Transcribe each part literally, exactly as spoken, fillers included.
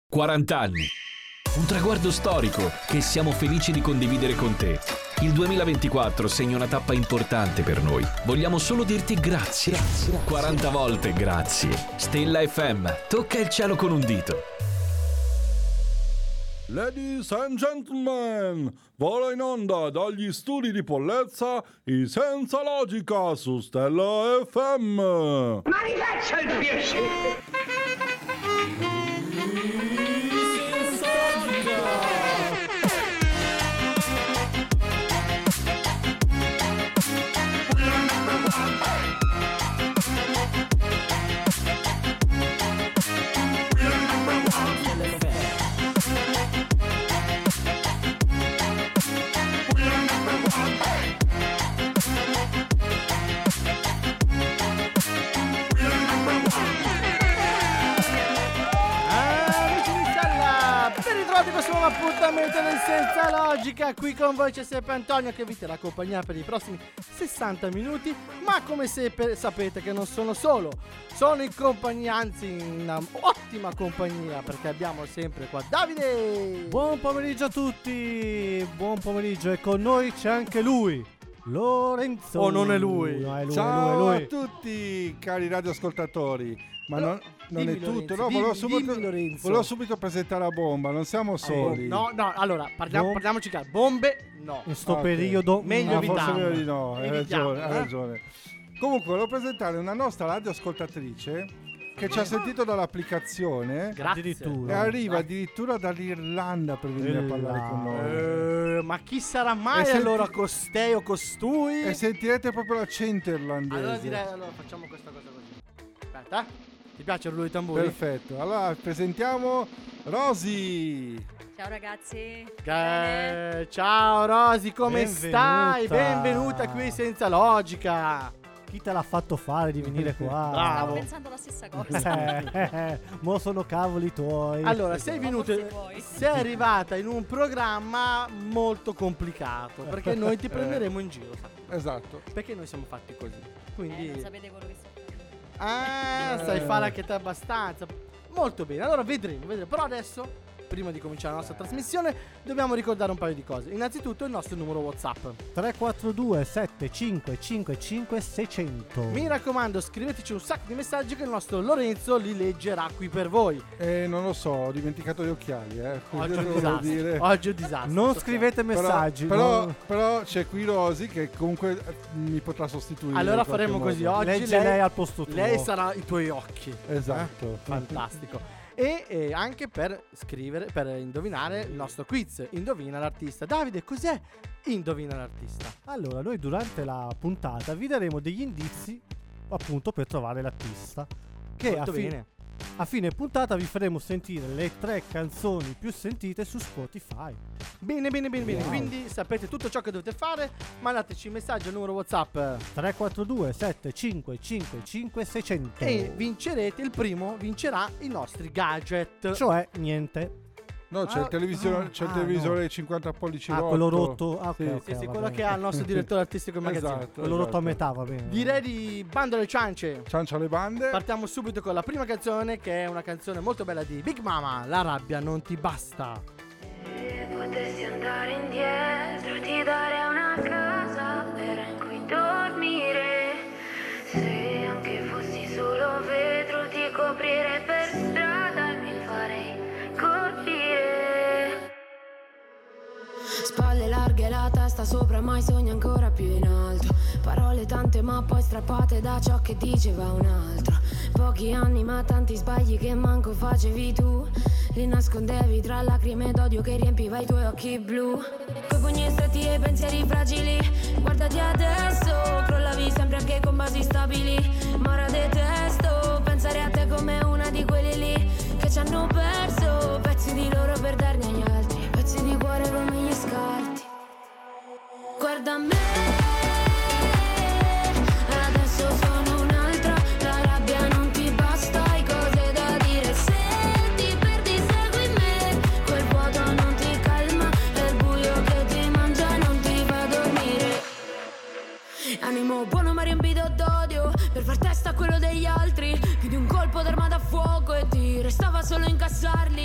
quaranta anni. Un traguardo storico che siamo felici di condividere con te. Il duemilaventiquattro segna una tappa importante per noi. Vogliamo solo dirti grazie. grazie, grazie. quaranta volte grazie. Stella F M, tocca il cielo con un dito. Ladies and gentlemen, vola in onda dagli studi di Pollezza i Senza Logica su Stella F M. Ma rifaccia il piacere! Questo nuovo appuntamento del Senza Logica. Qui con voi c'è sempre Antonio che vi terrà compagnia per i prossimi sessanta minuti. Ma come sepe, sapete che non sono solo, sono in compagnia, anzi in una ottima compagnia, perché abbiamo sempre qua Davide. Buon pomeriggio a tutti, buon pomeriggio, e con noi c'è anche lui, Lorenzo. Oh, non è lui, no, è lui Ciao è lui, è lui. a tutti cari radioascoltatori. Ma no, non, non è dimmi, tutto, Lorenzo, no, dimmi, volevo, subito, dimmi, Lorenzo. volevo subito presentare la bomba, non siamo soli. No, no, allora parliamo, No. parliamoci chiaro. Bombe no. In sto Ok. periodo Meglio Ah, forse evitiamo. meglio di no, hai Evitiamo, ragione, hai eh? ragione. Comunque volevo presentare una nostra radioascoltatrice che ci ha sentito dall'applicazione Grazie. Addirittura. e arriva addirittura dall'Irlanda per venire a parlare con noi. Eh, ma chi sarà mai E senti- allora costei o costui? E sentirete proprio l'accento irlandese. Allora direi, allora facciamo questa cosa così. Aspetta, eh. Ti piace il rullo di tamburi? Perfetto, allora presentiamo Rosy. Ciao ragazzi. Bene? Eh, ciao Rosy, come Benvenuta. stai? Benvenuta qui Senza Logica. Chi te l'ha fatto fare di venire qua? Stavo Bravo. pensando la stessa cosa. Eh, eh, mo sono cavoli tuoi. Allora, sei venuta, forse vuoi. sei arrivata in un programma molto complicato, perché noi ti prenderemo in giro, sai? Esatto. Perché noi siamo fatti così. Eh, Quindi non sapete quello che sto facendo. Ah, sai fare anche te abbastanza. Molto bene, allora vedremo, vedremo. Però adesso, prima di cominciare la nostra trasmissione, dobbiamo ricordare un paio di cose. Innanzitutto il nostro numero WhatsApp. tre quattro due sette cinque cinque cinque sei zero zero. Mi raccomando, scriveteci un sacco di messaggi che il nostro Lorenzo li leggerà qui per voi. Eh, non lo so, ho dimenticato gli occhiali, eh. Oggi è un Devo disastro. dire. Oggi è un disastro. Non so scrivete Però- messaggi. Però, no. però c'è qui Rosy che comunque eh, mi potrà sostituire. Allora in qualche faremo modo. così oggi. Legge lei, lei al posto tuo. lei sarà i tuoi occhi. Esatto. Fantastico. E eh, anche per scrivere, per indovinare il nostro quiz. Indovina l'artista. Davide, cos'è Indovina l'artista? Allora, noi durante la puntata vi daremo degli indizi appunto per trovare l'artista. Che a, Molto fi- bene. a fine puntata vi faremo sentire le tre canzoni più sentite su Spotify. Bene, bene, bene, bene. Wow. Quindi sapete tutto ciò che dovete fare. Mandateci un messaggio al numero WhatsApp tre quattro due sette cinque cinque cinque sei zero zero. e vincerete. Il primo vincerà i nostri gadget. Cioè niente. No, c'è Ah, il televisore, ah, c'è il ah, televisore no. cinquanta pollici Ah, rotto. quello rotto. Ah, ok, Sì. ok, Sì, sì, va quello bene. che ha il nostro direttore artistico del magazzino. Esatto. Quello rotto a esatto. metà, va bene. Direi di bandole ciance. Ciancia le bande. Partiamo subito con la prima canzone, che è una canzone molto bella di Big Mama. La rabbia non ti basta. Se potessi andare indietro, ti darei una casa vera in cui dormire. Se anche fossi solo vetro, ti coprirei per strada e mi farei colpire. Spalle larghe, la testa sopra, mai sogni ancora più in alto. Parole tante ma poi strappate da ciò che diceva un altro. Pochi anni ma tanti sbagli che manco facevi tu. Li nascondevi tra lacrime d'odio che riempiva i tuoi occhi blu. Coi pugni stretti e pensieri fragili, guardati adesso. Crollavi sempre anche con basi stabili, ma ora detesto pensare a te come una di quelli lì che ci hanno perso pezzi di loro per darne agli altri, pezzi di cuore come gli scarti. Guarda me, adesso sono un'altra. La rabbia non ti basta, hai cose da dire. Se ti perdi segui me, quel vuoto non ti calma, è il buio che ti mangia, non ti fa dormire. Animo buono ma riempito d'odio, per far testa a quello degli altri. Più di un colpo d'arma da fuoco e ti restava solo incassarli.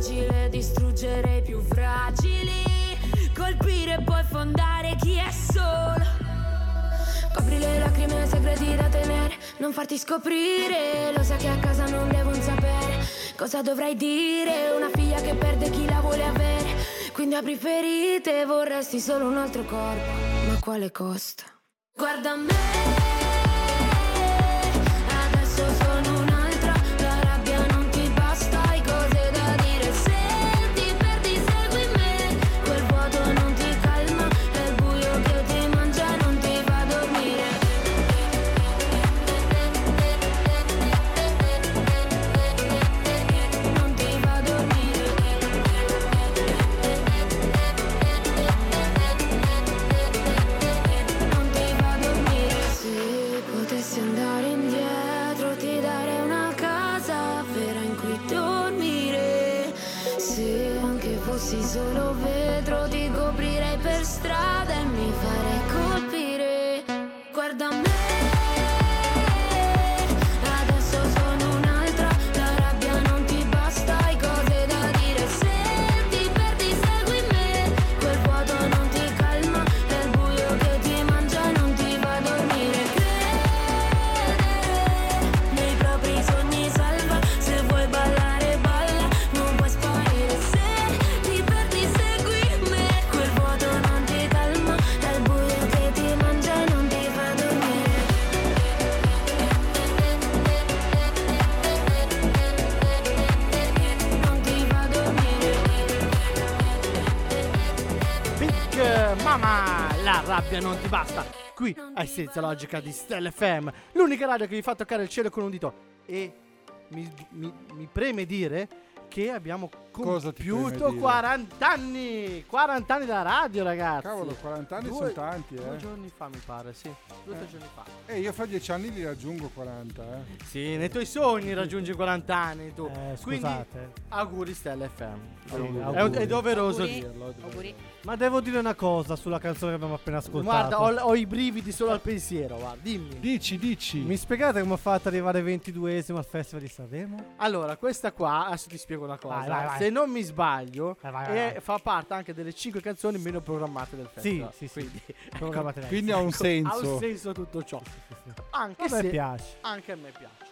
facile distruggere i più fragili, colpire e poi fondare chi è solo. Copri le lacrime, segreti da tenere, non farti scoprire. Lo sai che a casa non devono sapere cosa dovrai dire. Una figlia che perde chi la vuole avere, quindi apri ferite. Vorresti solo un altro corpo, ma a quale costo? Guarda me, adesso sono un'altra. La rabbia non ti basta, hai cose da dire. Se ti perdi segui me, quel vuoto non ti calma. È il buio che ti mangia, non ti fa dormire. Non ti fa dormire. Non ti fa dormire. Se potessi andare indietro ti darei una casa vera in cui dormire. Se anche fossi solo vetro ti coprirei per strada e mi farei colpire. Guarda me, adesso sono un'altra. La rabbia non ti basta, hai cose da dire. Se ti perdi segui me, quel vuoto non ti calma. È il buio che ti mangia, non ti fa dormire. Credere nei propri sogni salva. Se vuoi ballare balla, non puoi sparire. Se ti perdi segui me, quel vuoto non ti calma. È il buio che ti mangia e non ti fa dormire. Non ti fa dormire. Big Mama, la rabbia non ti basta. Qui ai Senza Logica di Stella F M, l'unica radio che vi fa toccare il cielo con un dito. E mi, mi, mi preme dire che abbiamo Cosa ti preme compiuto dire? quaranta anni. quaranta anni da radio, ragazzi. Cavolo, quaranta anni Due- sono tanti, Due eh. giorni fa mi pare, sì. Due o tre giorni fa. E io fra dieci anni li raggiungo quaranta, eh. Sì, nei tuoi sogni raggiungi quaranta anni tu. Eh, Quindi scusate. auguri Stella F M. Sì, è, auguri. è doveroso Auguri. dirlo. Auguri. Ma devo dire una cosa sulla canzone che abbiamo appena ascoltato. Guarda, ho, ho i brividi solo al pensiero, guarda, dimmi. Dici, dici. Mi spiegate come ho fatto ad arrivare ventiduesimo al Festival di Sanremo? Allora, questa qua, adesso ti spiego una cosa. Vai, vai, vai. Se non mi sbaglio, Vai, vai, vai, è- vai. fa parte anche delle cinque canzoni meno programmate del Sì, festival. sì, sì. Quindi, Programmate lei. Quindi ha un ha senso. un senso tutto ciò. Sì, sì. Anche A me se piace. anche a me piace.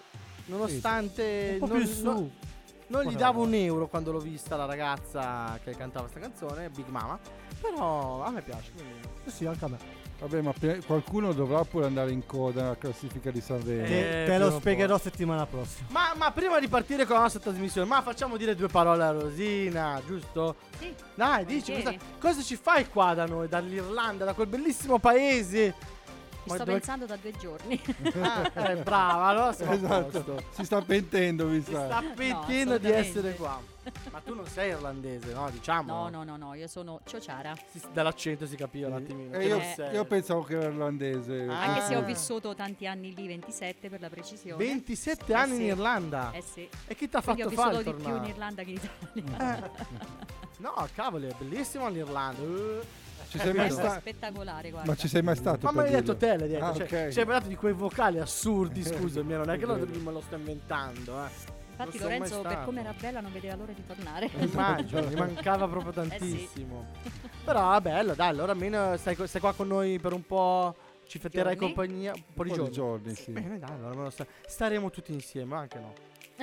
Nonostante Un po' non, più su. non- non gli Cosa davo vuoi? un euro quando l'ho vista la ragazza che cantava sta canzone, Big Mama, però a me piace. quindi- Sì, sì, anche a me. Vabbè, ma pe- qualcuno dovrà pure andare in coda nella classifica di Sanremo. Eh, Te, te prima lo o poi. spiegherò settimana prossima. Ma, ma prima di partire con la nostra trasmissione, ma facciamo dire due parole a Rosina, giusto? Sì. Dai, dici cosa, Volentieri. cosa ci fai qua da noi, dall'Irlanda, da quel bellissimo paese? Ci Ma sto dove- pensando da due giorni. Ah, eh, brava, allora siamo a Esatto. posto. Si sta pentendo, mi Si sa. sta pentendo di assolutamente. essere qua. Ma tu non sei irlandese, no? Diciamo. No, no, no, no, io sono ciociara. Si- dall'accento si capiva un attimino. E che io, non sei. io pensavo che era irlandese. Ah. Anche se ho Ah. vissuto tanti anni lì, ventisette per la precisione. ventisette Eh anni sì. in Irlanda. Eh sì. E chi ti ha Quindi ho fatto fare vissuto di più in tornare? Irlanda che in Italia. Eh. No, cavoli, è bellissimo l'Irlanda. Eh. Ci sei mai È sta- spettacolare, guarda. Ma ci sei mai stato? Ma me per l'hai detto dirlo? te, l'hai detto. Ah, cioè, ok. ci hai parlato di quei vocali assurdi, scusami, non è che lo, me lo sto inventando, eh. Infatti non sono mai Lorenzo, per stato. come era bella, non vedeva l'ora di tornare. Immagino, mi mancava proprio tantissimo. Però va bello, dai, allora almeno stai, co- stai qua con noi per un po'. Ci fetterai Giorni? compagnia un po' di Un po' di giorni. giorni, sì. Bene, dai, allora almeno sta- staremo tutti insieme, anche no.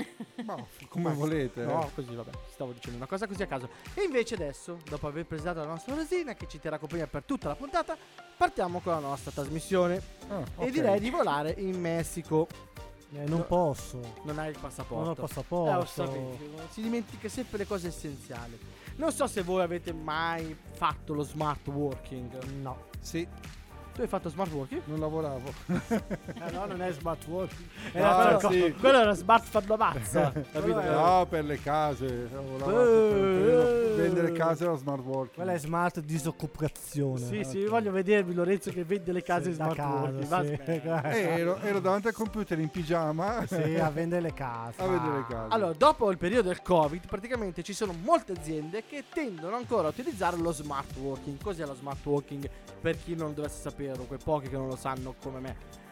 Ma come volete. No, eh. così vabbè, stavo dicendo una cosa così a caso. E invece adesso, dopo aver presentato la nostra Rosina, che ci terrà compagnia per tutta la puntata, partiamo con la nostra trasmissione. Ah, E ok. direi di volare in Messico. Eh, non No. posso. Non hai il passaporto. Non ho il passaporto. Eh, lo sapevo. Si dimentica sempre le cose essenziali. Non so se voi avete mai fatto lo smart working. No. Sì, Tu hai fatto smart working? non lavoravo. Eh no, non è smart working. Ah, Era quello, sì. quello era smart far la mazza. Capito? No, per le case. Ho lavorato Eh, per- per eh. vendere case era smart working. Quella è smart disoccupazione. Sì, sì, voglio vedervi Lorenzo che vende le case Sì, da smart casa, working. Va sì. bene. Eh, ero, ero davanti al computer in pigiama Sì, a vendere le case. a vedere le case. Allora, dopo il periodo del Covid, praticamente ci sono molte aziende che tendono ancora a utilizzare lo smart working. Cos'è lo smart working? Per chi non dovesse saperlo, quei pochi che non lo sanno come me.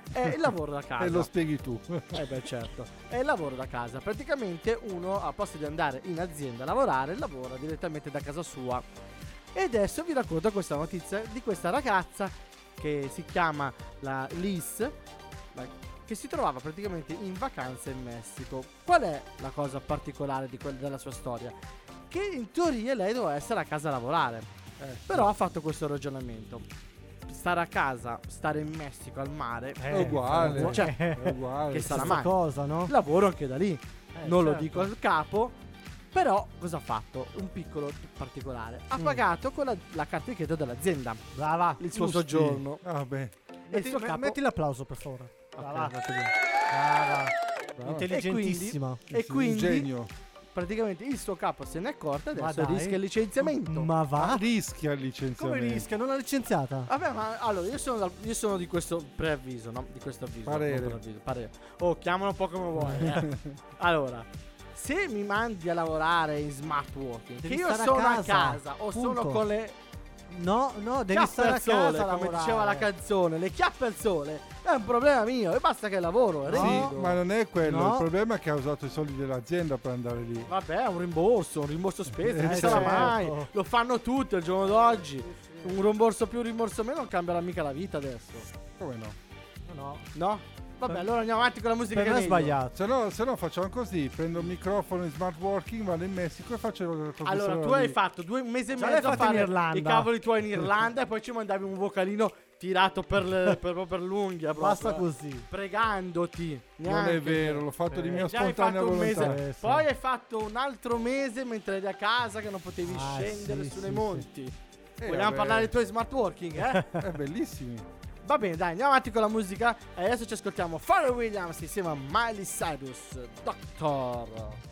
È il lavoro da casa. E lo spieghi tu. Eh beh, certo. È il lavoro da casa. Praticamente uno, a posto di andare in azienda a lavorare, lavora direttamente da casa sua. E adesso vi racconto questa notizia di questa ragazza che si chiama la Liz, la- che si trovava praticamente in vacanza in Messico. Qual è la cosa particolare di quella della sua storia? Che in teoria lei doveva essere a casa a lavorare. Eh, Però ha fatto questo ragionamento. Stare a casa, stare in Messico al mare, Eh, è uguale. Cioè, è uguale. che sarà Stessa mai. cosa, no? Lavoro anche da lì. Eh, non lo certo. dico al capo. Però cosa ha fatto? Un piccolo particolare. Ha Mm. pagato con la, la carta di credito dell'azienda Brava. il suo Giusti. soggiorno. Ah, beh. E il Metti, suo me- capo. metti l'applauso per favore. Ok, Brava. fatto bene. Brava. Brava. Intelligentissima. E Sì, quindi un genio. praticamente il suo capo se ne è accorto e Ma adesso dai. rischia il licenziamento. Ma va? Rischia il Come licenziamento. rischia? Non l'ha licenziata? Vabbè, ma allora io sono, dal- io sono di questo preavviso, no? Di questo avviso. Parere. non preavviso, parere. Oh, chiamalo un po' come vuoi. Eh. Allora, se mi mandi a lavorare in smart working, Devi che io stare a sono a casa, casa, o punto. sono con le No, no, devi chiappe stare a al sole, casa a come lavorare. diceva la canzone, le chiappe al sole, è un problema mio e basta che lavoro, è No, Sì, reddito. ma non è quello. No. Il problema è che ha usato i soldi dell'azienda per andare lì. Vabbè, è un rimborso, un rimborso spese, Eh, non ci sarà certo. mai. Lo fanno tutti al giorno d'oggi. Un rimborso più, un rimborso meno non cambierà mica la vita adesso. Come no? No, No? Vabbè, Per- allora andiamo avanti con la musica per che me è è meglio. sbagliato. Se no, se no facciamo così, prendo il microfono in smart working, vado in Messico e faccio la trasmissione Allora, tu lì. hai fatto due un mese e Già mezzo l'hai a fatto in fare Irlanda. i cavoli tuoi in Irlanda e poi ci mandavi un vocalino tirato per, le, per, per l'unghia. proprio, Basta eh. così. Pregandoti. Non neanche. è vero, l'ho fatto di Eh, mia Già hai spontanea fatto un volontà. mese, Eh, sì. poi hai fatto un altro mese mentre eri a casa che non potevi Ah, scendere sì, sulle sì, monti. Eh, Vogliamo vabbè. parlare dei tuoi smart working, eh? È bellissimi. Va bene, dai, andiamo avanti con la musica. E adesso ci ascoltiamo Pharrell Williams insieme a Miley Cyrus, Doctor.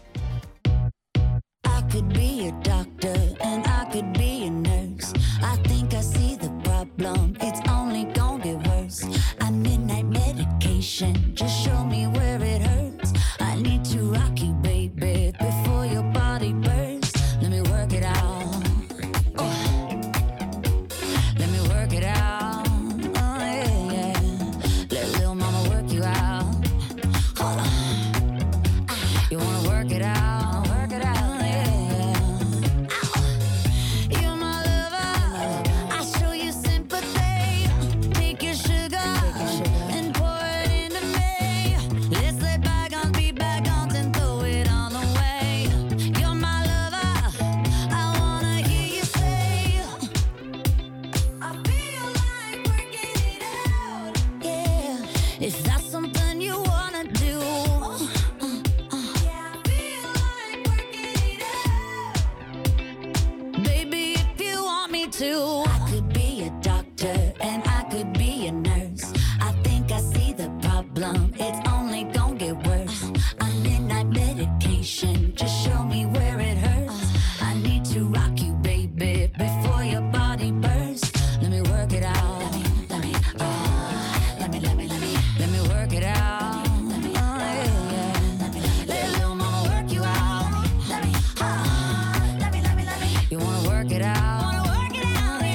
I could be a doctor and I could be a nurse. I think I see the problem, it's only gonna get worse. I midnight medication, just show me where it hurts. I need to rock you, baby, before your body bursts. Let me work it out. Oh. Let me work it out. Oh, yeah, yeah. Let little mama work you out. Hold on. Ah, you wanna work it out? Work it out, yeah. Ow. You're my lover. I show you sympathy. Take your sugar and pour it into me. Let's let bygones be bygones and throw it all away. You're my lover. I wanna hear you say, I feel like working it out. Yeah, if that's something you wanna do. Yeah, I feel like working it out. Baby, if you want me to, I could be a doctor and I could be a nurse. I think I see the problem, it's only gonna get worse. I'm midnight medication, just show me where it hurts. I need to rock you, baby, before your body bursts. Let me work it out. Let me, let me, uh, let me, let me, let me, let me work it out. Let me, oh, yeah, yeah. Let me, let me, let little mama work you out. Let me, uh, let me, let me, let me. You wanna work it out? Wanna work it out? Yeah.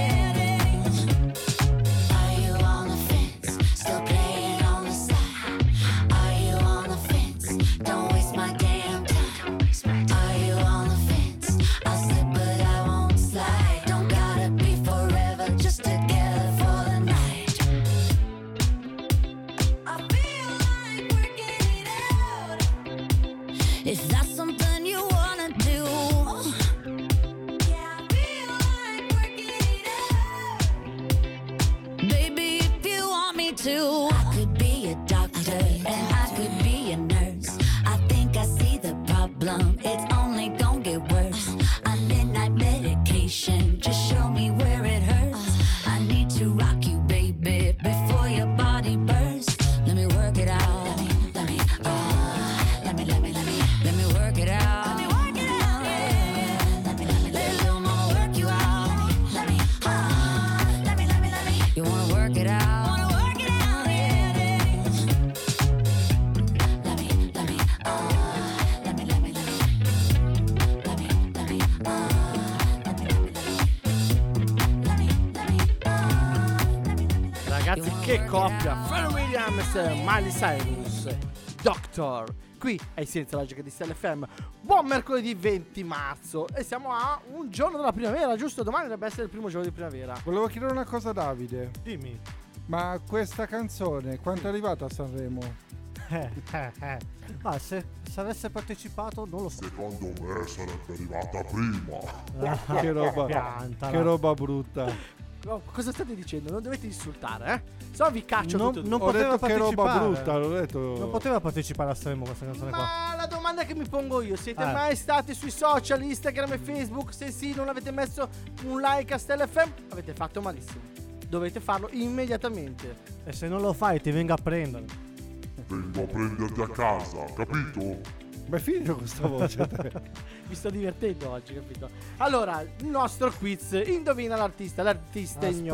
Ragazzi, che coppia! Pharrell Williams, Miley Cyrus, Doctor. Qui è Senza Logica di Stella F M. Buon mercoledì venti marzo. E siamo a un giorno della primavera, giusto? Domani dovrebbe essere il primo giorno di primavera. Volevo chiedere una cosa a Davide. Dimmi. Ma questa canzone, quanto è arrivata a Sanremo? Eh, eh, eh. Ma se, se avesse partecipato, non lo so. Secondo me sarebbe arrivata prima. Che roba, Piantala. che roba brutta. No, cosa state dicendo? Non dovete insultare, eh? Se no vi caccio Non- tutto. non Ho poteva detto che roba partecipare. brutta, l'ho detto. Non poteva partecipare a Sanremo questa canzone qua. Ma la domanda che mi pongo io, siete Eh. mai stati sui social, Instagram e Facebook? Se sì, non avete messo un like a Stella F M, avete fatto malissimo. Dovete farlo immediatamente. E se non lo fai ti vengo a prendere. Vengo a prenderti a casa, capito? Ma è finito questa voce. te. Mi sto divertendo oggi, capito? Allora, il nostro quiz, indovina l'artista, l'artista ignoto.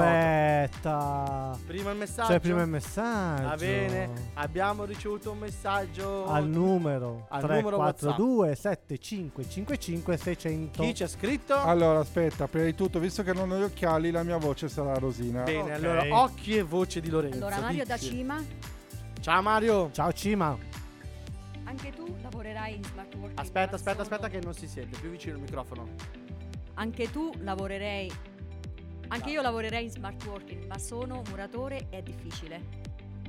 Aspetta. Prima il messaggio. C'è prima il messaggio. Va bene, abbiamo ricevuto un messaggio Al numero Al tre numero quattro due sette cinque cinque cinque sei zero zero. Chi c'è scritto? Allora, aspetta, prima di tutto, visto che non ho gli occhiali, la mia voce sarà Rosina. Bene, Ok. allora occhi e voce di Lorenzo. Allora Mario da dici. Cima, Ciao Mario. Ciao Cima. anche tu lavorerai in smart working. Aspetta, ma aspetta, sono- aspetta che non si sente, più vicino il microfono. Anche tu lavorerei. Anche io lavorerei in smart working, ma sono muratore e è difficile.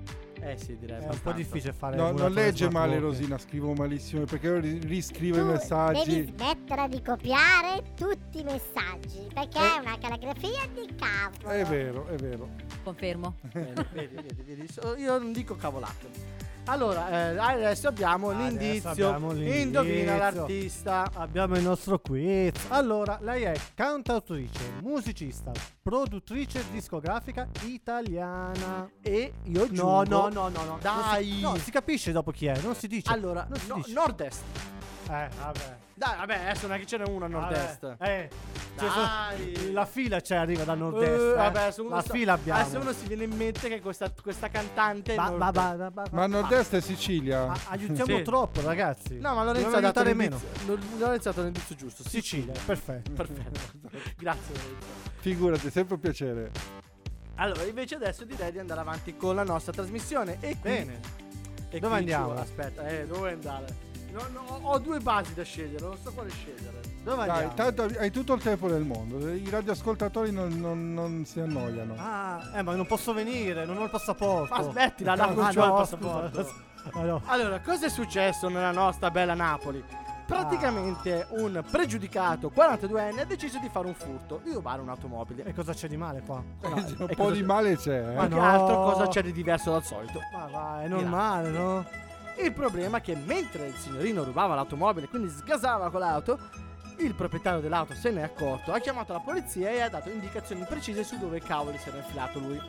Eh sì, direi È un po' abbastanza. difficile fare No, una non legge smart male working. Rosina, scrivo malissimo perché io ri- riscrivo i Tu messaggi. devi smettere di copiare tutti i messaggi perché Eh. è una calligrafia di cavolo. È vero, è vero. Confermo. Bene, vedi, vedi, vedi. So- Io non dico cavolate. Allora, eh, adesso abbiamo Adesso l'indizio. abbiamo l'indizio. Indovina l'artista. Abbiamo il nostro quiz. Allora, lei è cantautrice, musicista, produttrice discografica italiana. E io No, aggiungo. no, no, no, no. Dai. Non si, no, si capisce dopo chi è, non si dice. Allora, non si no- dice. nord-est. Eh, vabbè. Dai, vabbè, adesso non è che ce n'è uno a nord-est. Vabbè. Eh, cioè, Dai. so- la fila c'è, arriva da nord-est. Eh, eh. vabbè, se uno la sta- fila abbiamo. Adesso uno si viene in mente che questa, questa cantante. Ba- nord- ba- ba- ba- ba- Ma a nord-est è Sicilia. Ah, aiutiamo Sì. troppo, ragazzi. No, ma Lorenzo Dobbiamo ha dato aiutare meno. l'indizio. Lo- Lorenzo ha dato l'indizio giusto. Sicilia, perfetto. Perfetto. Grazie Lorenzo. Figurati, sempre un piacere. Allora, invece adesso direi di andare avanti con la nostra trasmissione. E qui, Bene. e Dove qui andiamo? ci- Aspetta, eh, dove andare? No, no, ho- ho due basi da scegliere, non so quale scegliere. Dove Dai, andiamo? tanto hai tutto il tempo del mondo. I radioascoltatori non, non- non si annoiano. Ah, eh, ma non posso venire, non ho il passaporto. Ma smettila, la Ah, non c'ho il no, passaporto. scusa. Ah, no. Allora, cosa è successo nella nostra bella Napoli? Praticamente un pregiudicato quarantaduenne ha deciso di fare un furto, di rubare un'automobile. E cosa c'è di male qua? un e po' cosa- di male c'è. Eh? Ma che no. altro cosa c'è di diverso dal solito? Ma vai, è normale, no? Il problema è che mentre il signorino rubava l'automobile, quindi sgasava con l'auto, il proprietario dell'auto se ne è accorto, ha chiamato la polizia e ha dato indicazioni precise su dove cavoli si era infilato lui.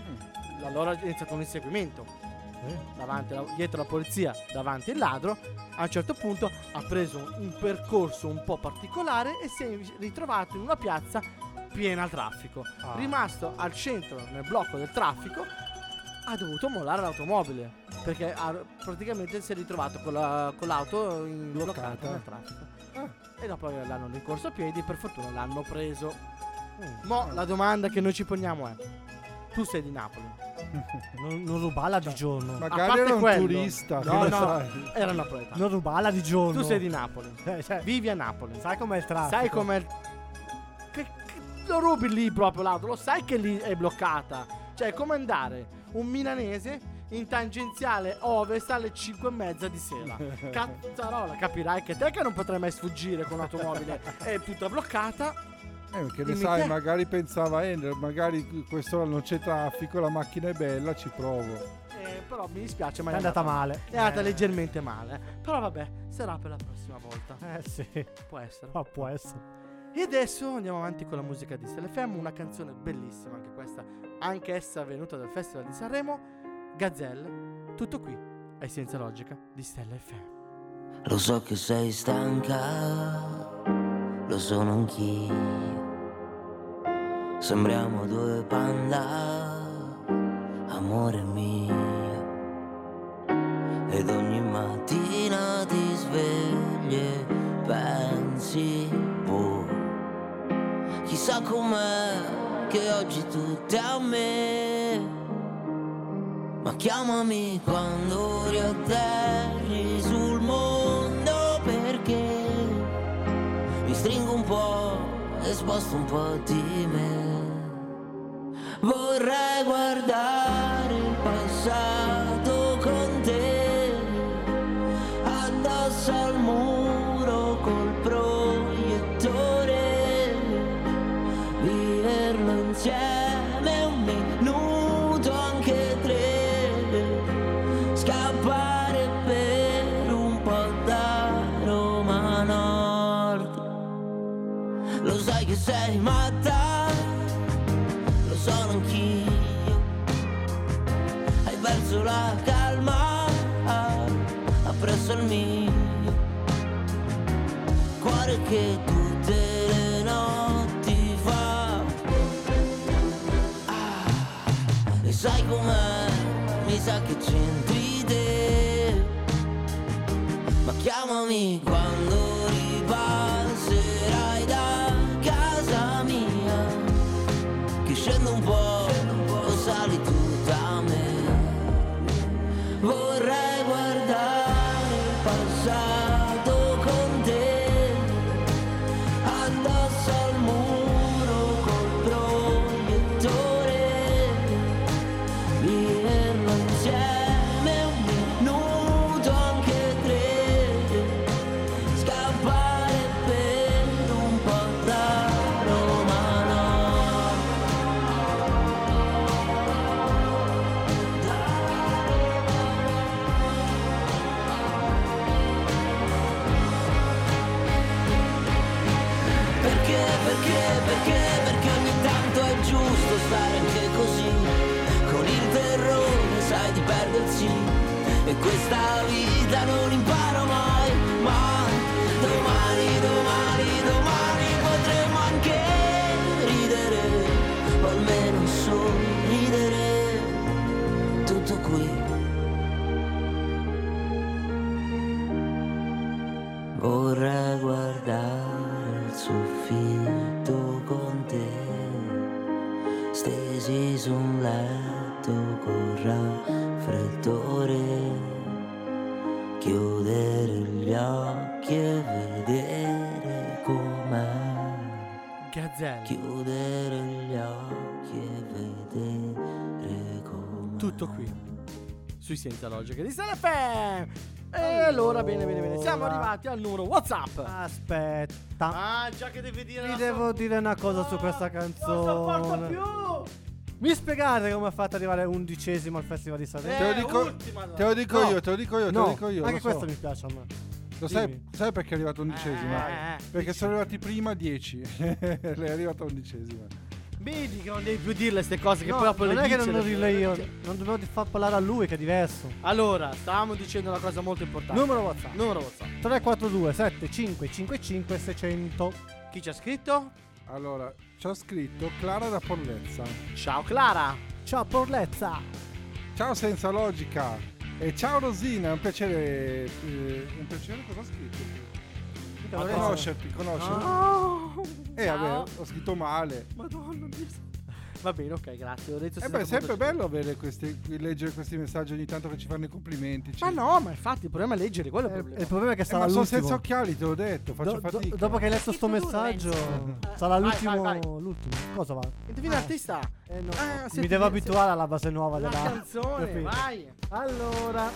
Allora è iniziato un inseguimento. Davanti alla- dietro la polizia, davanti il ladro. A un certo punto ha preso un percorso un po' particolare e si è ritrovato in una piazza piena al traffico. Ah. Rimasto al centro, nel blocco del traffico, ha dovuto mollare l'automobile perché ha- praticamente si è ritrovato con, la- con l'auto in- bloccata Bloccata. nel traffico. E dopo l'hanno rincorso a piedi, per fortuna l'hanno preso. Mo la domanda che noi ci poniamo è: tu sei di Napoli? Non, non rubala di giorno. A Magari parte era un quello- turista. che No, ne no, sai. era napoletano. Non rubala di giorno. Tu sei di Napoli. Eh, cioè, Vivi a Napoli. sai com'è il traffico? Sai com'è. Che, che lo rubi lì proprio l'auto, lo sai che lì è bloccata. Cioè, è come andare un milanese in tangenziale ovest alle cinque e mezza di sera. Cazzarola, capirai che te che non potrai mai sfuggire con l'automobile. È tutta bloccata. Eh, che ne Dimmi sai, te. magari pensava, eh, magari quest'ora non c'è traffico, la macchina è bella, ci provo. Eh, però mi dispiace, ma È andata male. È andata Eh. leggermente male. Però vabbè, sarà per la prossima volta. Eh sì, Può essere. ma può essere. E adesso andiamo avanti con la musica di Stella F M, una canzone bellissima anche questa, anche essa venuta dal Festival di Sanremo, Gazelle, tutto qui, è Senza Logica di Stella F M. Lo so che sei stanca, lo sono anch'io. Sembriamo due panda, amore mio. Ed ogni mattina ti svegli e pensi, boh, chissà com'è che oggi tutto è a me. Ma chiamami quando riatterri sul mondo, perché mi stringo un po' e sposto un po' di me. Vorrei guardare il passato con te, addosso al muro col proiettore, viverlo insieme un minuto, anche tre, scappare per un po' da Roma Nord. Lo sai che sei matta, lo sono anch'io, hai perso la calma appresso al mio cuore che tutte le notti fa. Ah, e sai com'è, mi sa che c'entri te, ma chiamami quando ripasserai da casa mia, che scendo un po', o sali tu da me. Vorrei guardare il passato con te, addosso al muro col proiettore, viverlo insieme un minuto, anche tre, scappare per un po' da Roma Nord. Perché, perché, perché, perché ogni tanto è giusto stare anche così, con il terrore, sai, di perdersi, e questa vita non imparo mai, ma domani, domani, domani potremo anche ridere, o almeno sorridere, tutto qui. Vorrei guardare il soffitto con te, stesi su un letto con raffreddore, chiudere gli occhi e vedere com'è, Gazelle. chiudere gli occhi e vedere com'è. Tutto qui sui Senza Logica di Star F M. E allora, bene, bene, bene, siamo arrivati al numero WhatsApp. Aspetta, Ah, già che devi dire vi la devo sua- dire una cosa su questa Non sopporto canzone. più. Mi spiegate come ha fatto arrivare undicesimo al Festival di Sanremo? Te lo Eh, dico, ultima, te lo dico No. io, te lo dico io, te No, lo dico io. anche lo so. questo mi piace a me. Lo sai, Dimmi. sai perché è arrivato undicesima? Eh, eh, perché dici. sono arrivati prima dieci. Lei è arrivata undicesima. Vedi che non devi più dirle queste cose, che No, proprio non le è che dice, non devo le- dirle io, non dovevo di far parlare a lui che è diverso. Allora, stavamo dicendo una cosa molto importante. Numero WhatsApp Numero WhatsApp. tre quattro due sette cinque cinque cinque sei zero zero. Chi ci ha scritto? Allora, ci ha scritto Clara da Porlezza. Ciao Clara. Ciao Porlezza. Ciao Senza Logica. E ciao Rosina, è un piacere. eh, un piacere cosa ho scritto? Mica A Lorenzo. conoscerti, conoscerti. Oh, E ciao. vabbè, ho scritto male. Madonna mia. Va bene, ok, grazie. Ho detto E beh, è sempre bello avere questi, leggere questi messaggi ogni tanto che ci fanno i complimenti. ci- Ma no, ma infatti il problema è leggere, quello è il Eh, problema. il problema è che Eh, sarà ma sono l'ultimo. senza occhiali, te l'ho detto, faccio Do- do- fatica. dopo che hai letto sto Scritto tu, messaggio, Lorenzo. sarà Vai, l'ultimo. vai, vai. L'ultimo. Cosa va? Indovina Ah. l'artista. Eh, no, Ah, mi senti, devo senti. abituare alla base nuova La della canzone, del film. vai. Allora,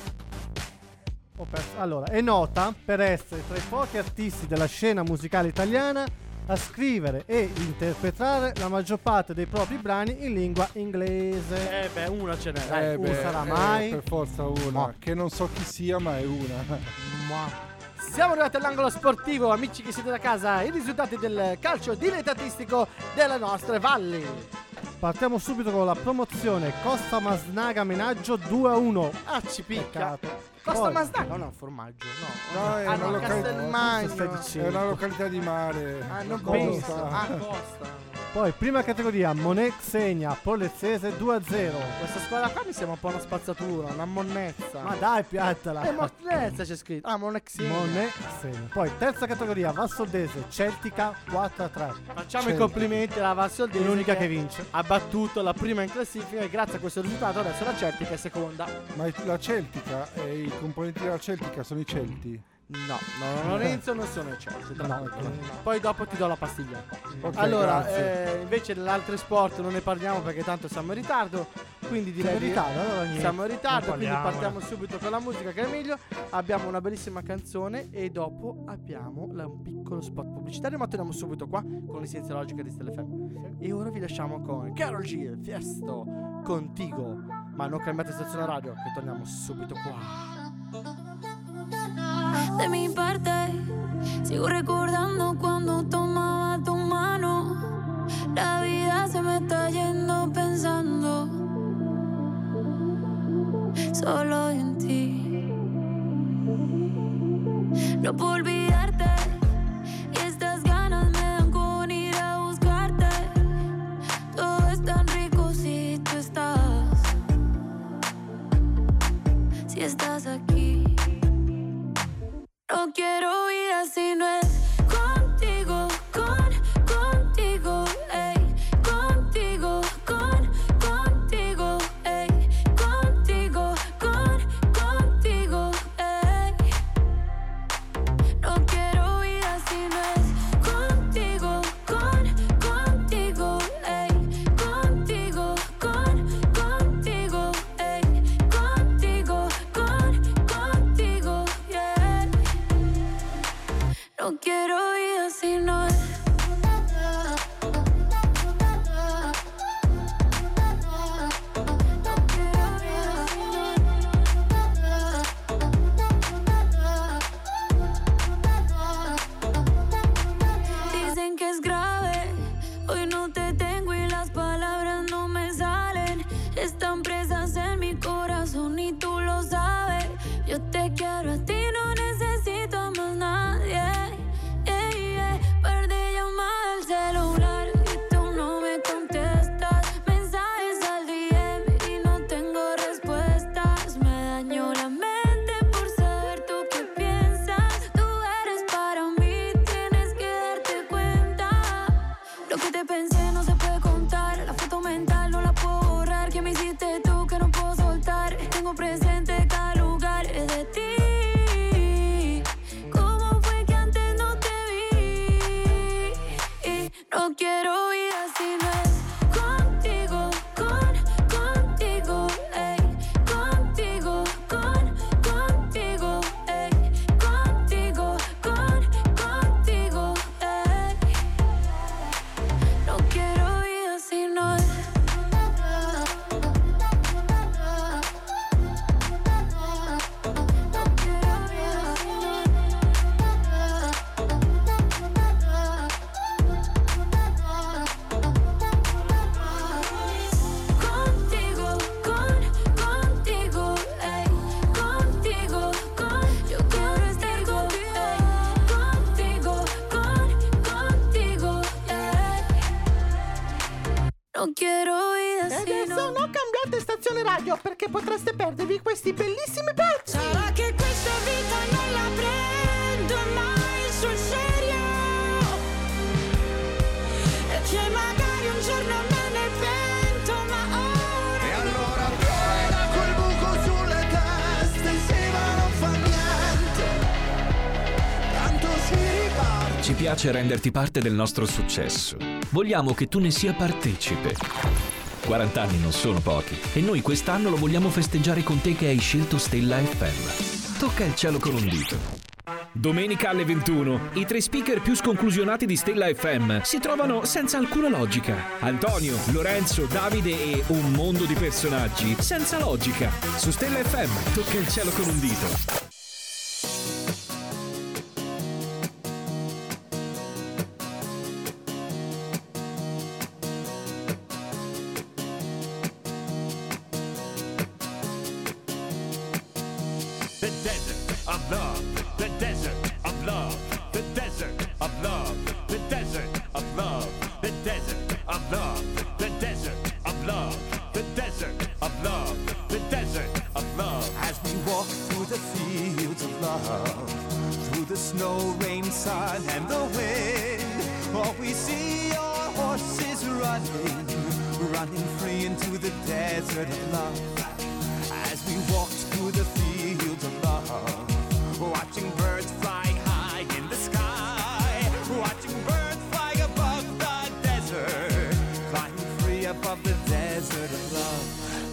ho perso. Allora, è nota per essere tra i pochi artisti della scena musicale italiana a scrivere e interpretare la maggior parte dei propri brani in lingua inglese. Eh beh, una ce n'è, dai. Eh, uno beh, sarà eh, mai. per forza una, Ma. che non so chi sia, ma è una. Ma- Siamo arrivati all'angolo sportivo, amici che siete da casa, i risultati del calcio dilettantistico delle nostre valli. Partiamo subito con la promozione Costa Masnaga Menaggio due a uno. Ah, ci picca. Peccato. Costa Poi- Masnaga non è un formaggio, no. No, è ah, una no, località- Castelmagno. Cosa stai È dicendo? una località di mare. Ah, non Costa. penso. Ah, Costa. Poi prima categoria Monet Xenia Polezzese due a zero. Questa squadra qua mi sembra un po' una spazzatura, una monnezza. Ma dai, piattala. Eh, monnezza c'è scritto. Ah, Monexina. Monet Xenia. Poi terza categoria Valsoldese Celtica quattro a tre. Facciamo Certo. i complimenti alla Valsoldese. L'unica che vince. Ha battuto la prima in classifica e grazie a questo risultato adesso la Celtica è seconda. Ma la Celtica e i componenti della Celtica sono i Celti? No, no, Lorenzo non sono i Celti, tranquillo. No, Poi dopo ti do la pastiglia. Ok, allora, grazie. eh, invece dell'altro sport non ne parliamo perché tanto siamo in ritardo. Quindi direi Siamo in di- ritardo, allora niente, siamo in ritardo, non quindi parliamo, partiamo subito con la musica che è meglio. Abbiamo una bellissima canzone e dopo abbiamo la- un piccolo spot pubblicitario, ma torniamo subito qua con l'essenza logica di Stelle F M. E ora vi lasciamo con Karol G, Fiesto, Contigo. Ma non cambiate stazione radio, che torniamo subito qua. De mi parte, sigo recordando cuando tomaba tu mano. La vida se me está yendo pensando solo en ti. No puedo olvidarte y estas ganas me dan con ir a buscarte. Todo es tan rico si tú estás, si estás aquí. No quiero vida si no es contigo, con, contigo, ey, contigo, con, contigo, ey, contigo, con, contigo, ey. No quiero vida si no es contigo, con, contigo, ey, contigo, con, contigo, ey, contigo, con, contigo, yeah. No quiero vida si no es. Dicen que es grave, hoy no te tengo y las palabras no me salen. Están presas en mi corazón y tú lo sabes. Yo te quiero a ti, no necesito a más nadie. Yeah, yeah. Perdí llamada al celular y tú no me contestas. Mensajes al D M y no tengo respuestas. Me dañó la mente por saber tú qué piensas. Tú eres para mí, tienes que darte cuenta. Lo que te pensé no se puede contar. La foto mental no la puedo borrar. ¿Qué me hiciste tú que no puedo soltar? Tengo presente cada lugar de ti. ¿Cómo fue que antes no te vi? Y no quiero vida si no es contigo, con, contigo, ey, contigo, con, contigo, ey, contigo, con, contigo, ey. No quiero vida si no es. Contigo, con, contigo, ey, contigo, con, yo quiero estar contigo, contigo, con, contigo, ey. No quiero vida E si adesso no. non cambiate stazione radio perché potreste perdervi questi bellissimi pezzi. Sarà che questa vita non la prendo mai sul serio e che magari un giorno me ne pento, ma ora E allora piovverà quel buco sulle teste, sì ma non fa niente, tanto si riparte. Ci piace renderti parte del nostro successo. Vogliamo che tu ne sia partecipe. quaranta anni non sono pochi e noi quest'anno lo vogliamo festeggiare con te che hai scelto Stella F M. Tocca il cielo con un dito. Domenica alle ventuno, i tre speaker più sconclusionati di Stella F M si trovano senza alcuna logica. Antonio, Lorenzo, Davide e un mondo di personaggi senza logica. Su Stella F M, tocca il cielo con un dito. The desert of love, the desert of love, the desert of love, the desert of love, the desert of love, the desert of love, the desert of love, the desert of love. As we walk through the fields of love, through the snow, rain, sun, and the wind, all we see are horses running, running free into the desert of love. As we walked through the fields of love, watching birds fly high in the sky, watching birds fly above the desert, flying free above the desert of love.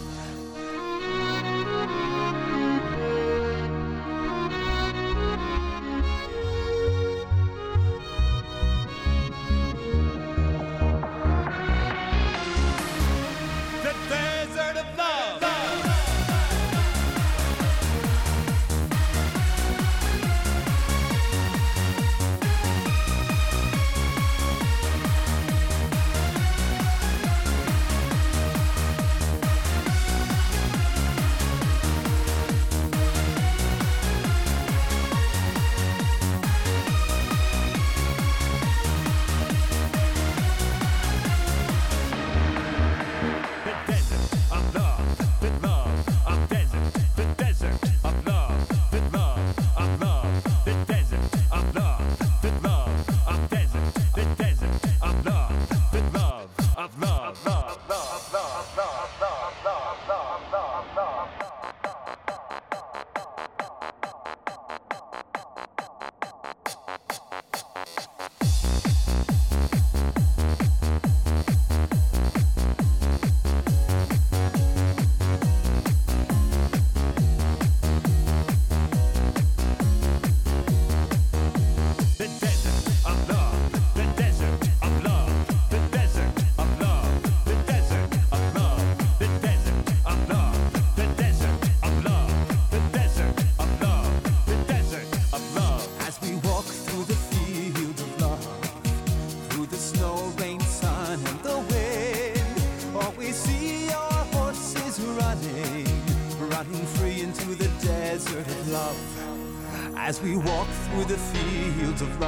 As we walk through the fields of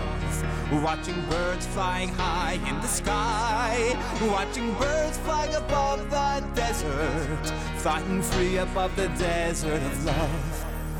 love, watching birds flying high in the sky, watching birds flying above the desert, flying free above the desert of love.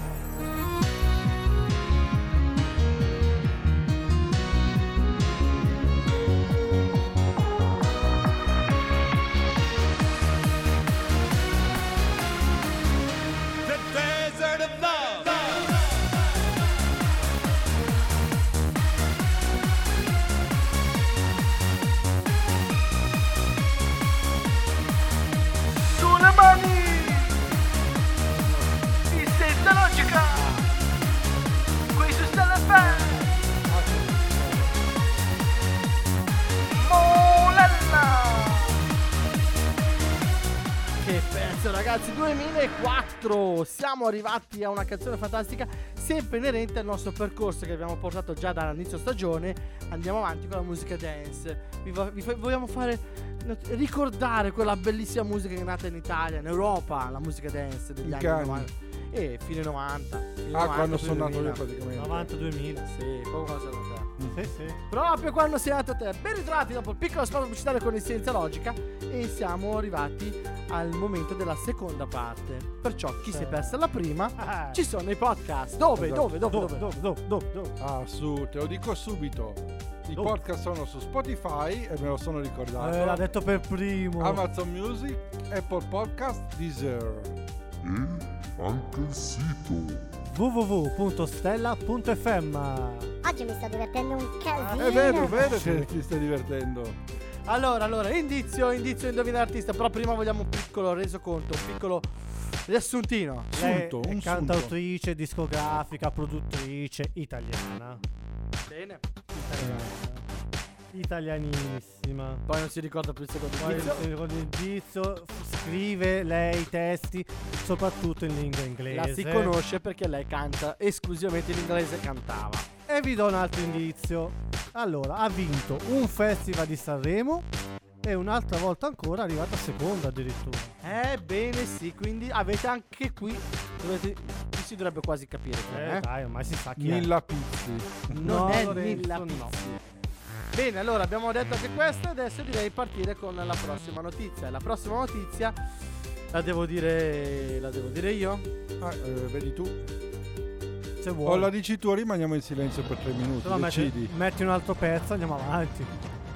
Ragazzi, duemilaquattro, siamo arrivati a una canzone fantastica, sempre inerente al nostro percorso che abbiamo portato già dall'inizio stagione. Andiamo avanti con la musica dance. Vi, vo- vi vogliamo fare ricordare quella bellissima musica che è nata in Italia, in Europa, la musica dance degli anni novanta e fine novanta. Fine ah, novanta, quando sono nato io praticamente. novanta duemila. Sì, proprio quando sei nato te. Sì, sì. Proprio quando sei nato te. Ben ritrovati dopo il piccolo spazio pubblicitario con Senza Logica. E siamo arrivati al momento della seconda parte. Perciò chi sì. si è persa la prima, ah. ci sono i podcast. Dove? Dove? Dove? Dove? Dove? Dove? Dove? Dove? Ah, su, te lo dico subito. I dove? podcast sono su Spotify e me lo sono ricordato. Eh, l'ha detto per primo. Amazon Music, Apple Podcast, Deezer. E anche il sito w w w punto stella punto f m. Oggi mi sto divertendo un casino. È vero, è vero che ti stai divertendo. Allora, allora, indizio, indizio, indovina l'artista. Però prima vogliamo un piccolo resoconto, un piccolo riassuntino. Lei è un cantautrice, discografica, produttrice italiana. Bene. Italiana. Italianissima. Poi non si ricorda più il secondo Poi indizio. il secondo indizio. Scrive lei i testi soprattutto in lingua inglese. La si conosce perché lei canta esclusivamente in inglese, cantava. E vi do un altro indizio. Allora, ha vinto un festival di Sanremo e un'altra volta ancora è arrivata seconda addirittura. Ebbene sì, quindi avete anche qui dovete, qui si dovrebbe quasi capire eh, eh? dai, ormai si sa chi Nilla è. Pizzi. Non no, è Lorenzo, Nilla Pizzi. No. Bene, allora abbiamo detto anche questo. Adesso direi partire con la prossima notizia. La prossima notizia la devo dire la devo dire io? Ah, eh, vedi tu. Se vuoi. O la dici tu, rimaniamo in silenzio per tre minuti. No, metti, decidi. metti un altro pezzo, andiamo avanti.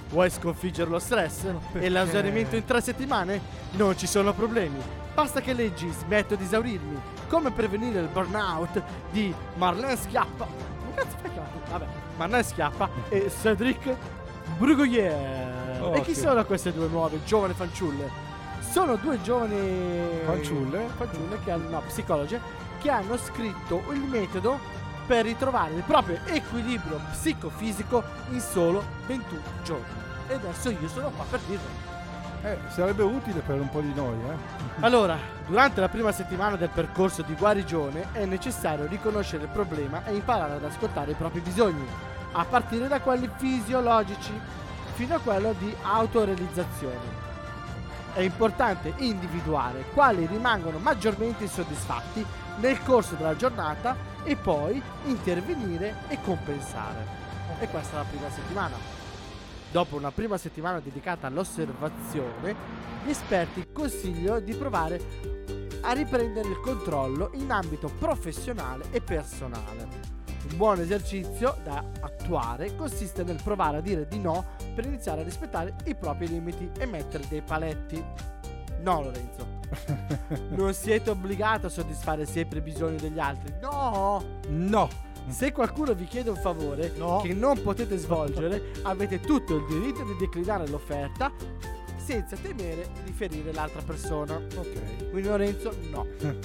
Vuoi sconfiggere lo stress e l'esaurimento in tre settimane? Non ci sono problemi. Basta che leggi Smetto di esaurirmi, come prevenire il burnout di Marlène Schiappa. Che cazzo fai chiamato? Vabbè, Marlène Schiappa e Cédric Bruguier. Oh, e chi che- sono queste due nuove giovani fanciulle? Sono due giovani Fanciulle? fanciulle che hanno, no, psicologe, che hanno scritto il metodo per ritrovare il proprio equilibrio psicofisico in solo ventuno giorni. E adesso io sono qua per dirlo. Eh, sarebbe utile per un po' di noi, eh. Allora, durante la prima settimana del percorso di guarigione è necessario riconoscere il problema e imparare ad ascoltare i propri bisogni, a partire da quelli fisiologici fino a quello di autorealizzazione. È importante individuare quali rimangono maggiormente insoddisfatti nel corso della giornata e poi intervenire e compensare. E questa è la prima settimana. Dopo una prima settimana dedicata all'osservazione, gli esperti consigliano di provare a riprendere il controllo in ambito professionale e personale. Un buon esercizio da attuare consiste nel provare a dire di no per iniziare a rispettare i propri limiti e mettere dei paletti. No, Lorenzo. Non siete obbligati a soddisfare sempre i bisogni degli altri. No! No! Se qualcuno vi chiede un favore che non potete svolgere, avete tutto il diritto di declinare l'offerta senza temere di ferire l'altra persona. Ok. Quindi Lorenzo, no.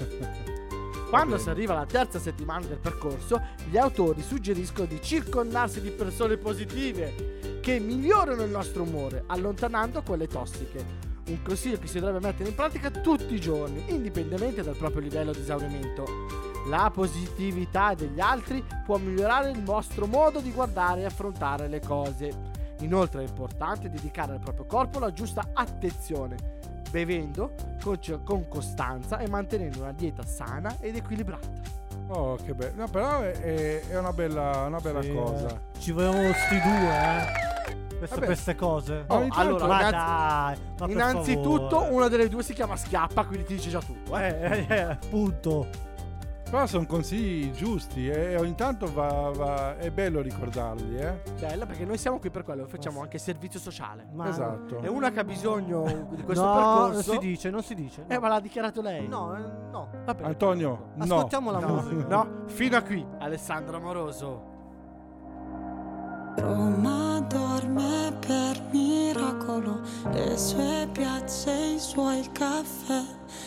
Quando si arriva alla terza settimana del percorso, gli autori suggeriscono di circondarsi di persone positive che migliorano il nostro umore, allontanando quelle tossiche. Un consiglio che si dovrebbe mettere in pratica tutti i giorni, indipendentemente dal proprio livello di esaurimento. La positività degli altri può migliorare il nostro modo di guardare e affrontare le cose. Inoltre è importante dedicare al proprio corpo la giusta attenzione, bevendo con, con costanza e mantenendo una dieta sana ed equilibrata. Oh, che bello. No, però è, è una bella, una bella Sì, cosa. eh. Ci vogliamo sti due, eh. Queste, Vabbè. queste cose. Oh, Ogni tanto- allora, Ma innanzi- dai, ma per innanzitutto favore. una delle due si chiama Schiappa, quindi ti dice già tutto. Eh. Eh, eh, eh, punto. Però sono consigli giusti eh, e ogni tanto va, va- è bello ricordarli, eh. Bella, perché noi siamo qui per quello, facciamo anche servizio sociale. Ma- Esatto. E una che ha bisogno di questo no, percorso. non si dice, non si dice. Eh, ma l'ha dichiarato lei. No, eh, no. Vabbè. Antonio, no. Ascoltiamo la No, musica. no, fino a qui, Alessandro Amoroso. Roma dorme per miracolo, le sue piazze, i suoi caffè,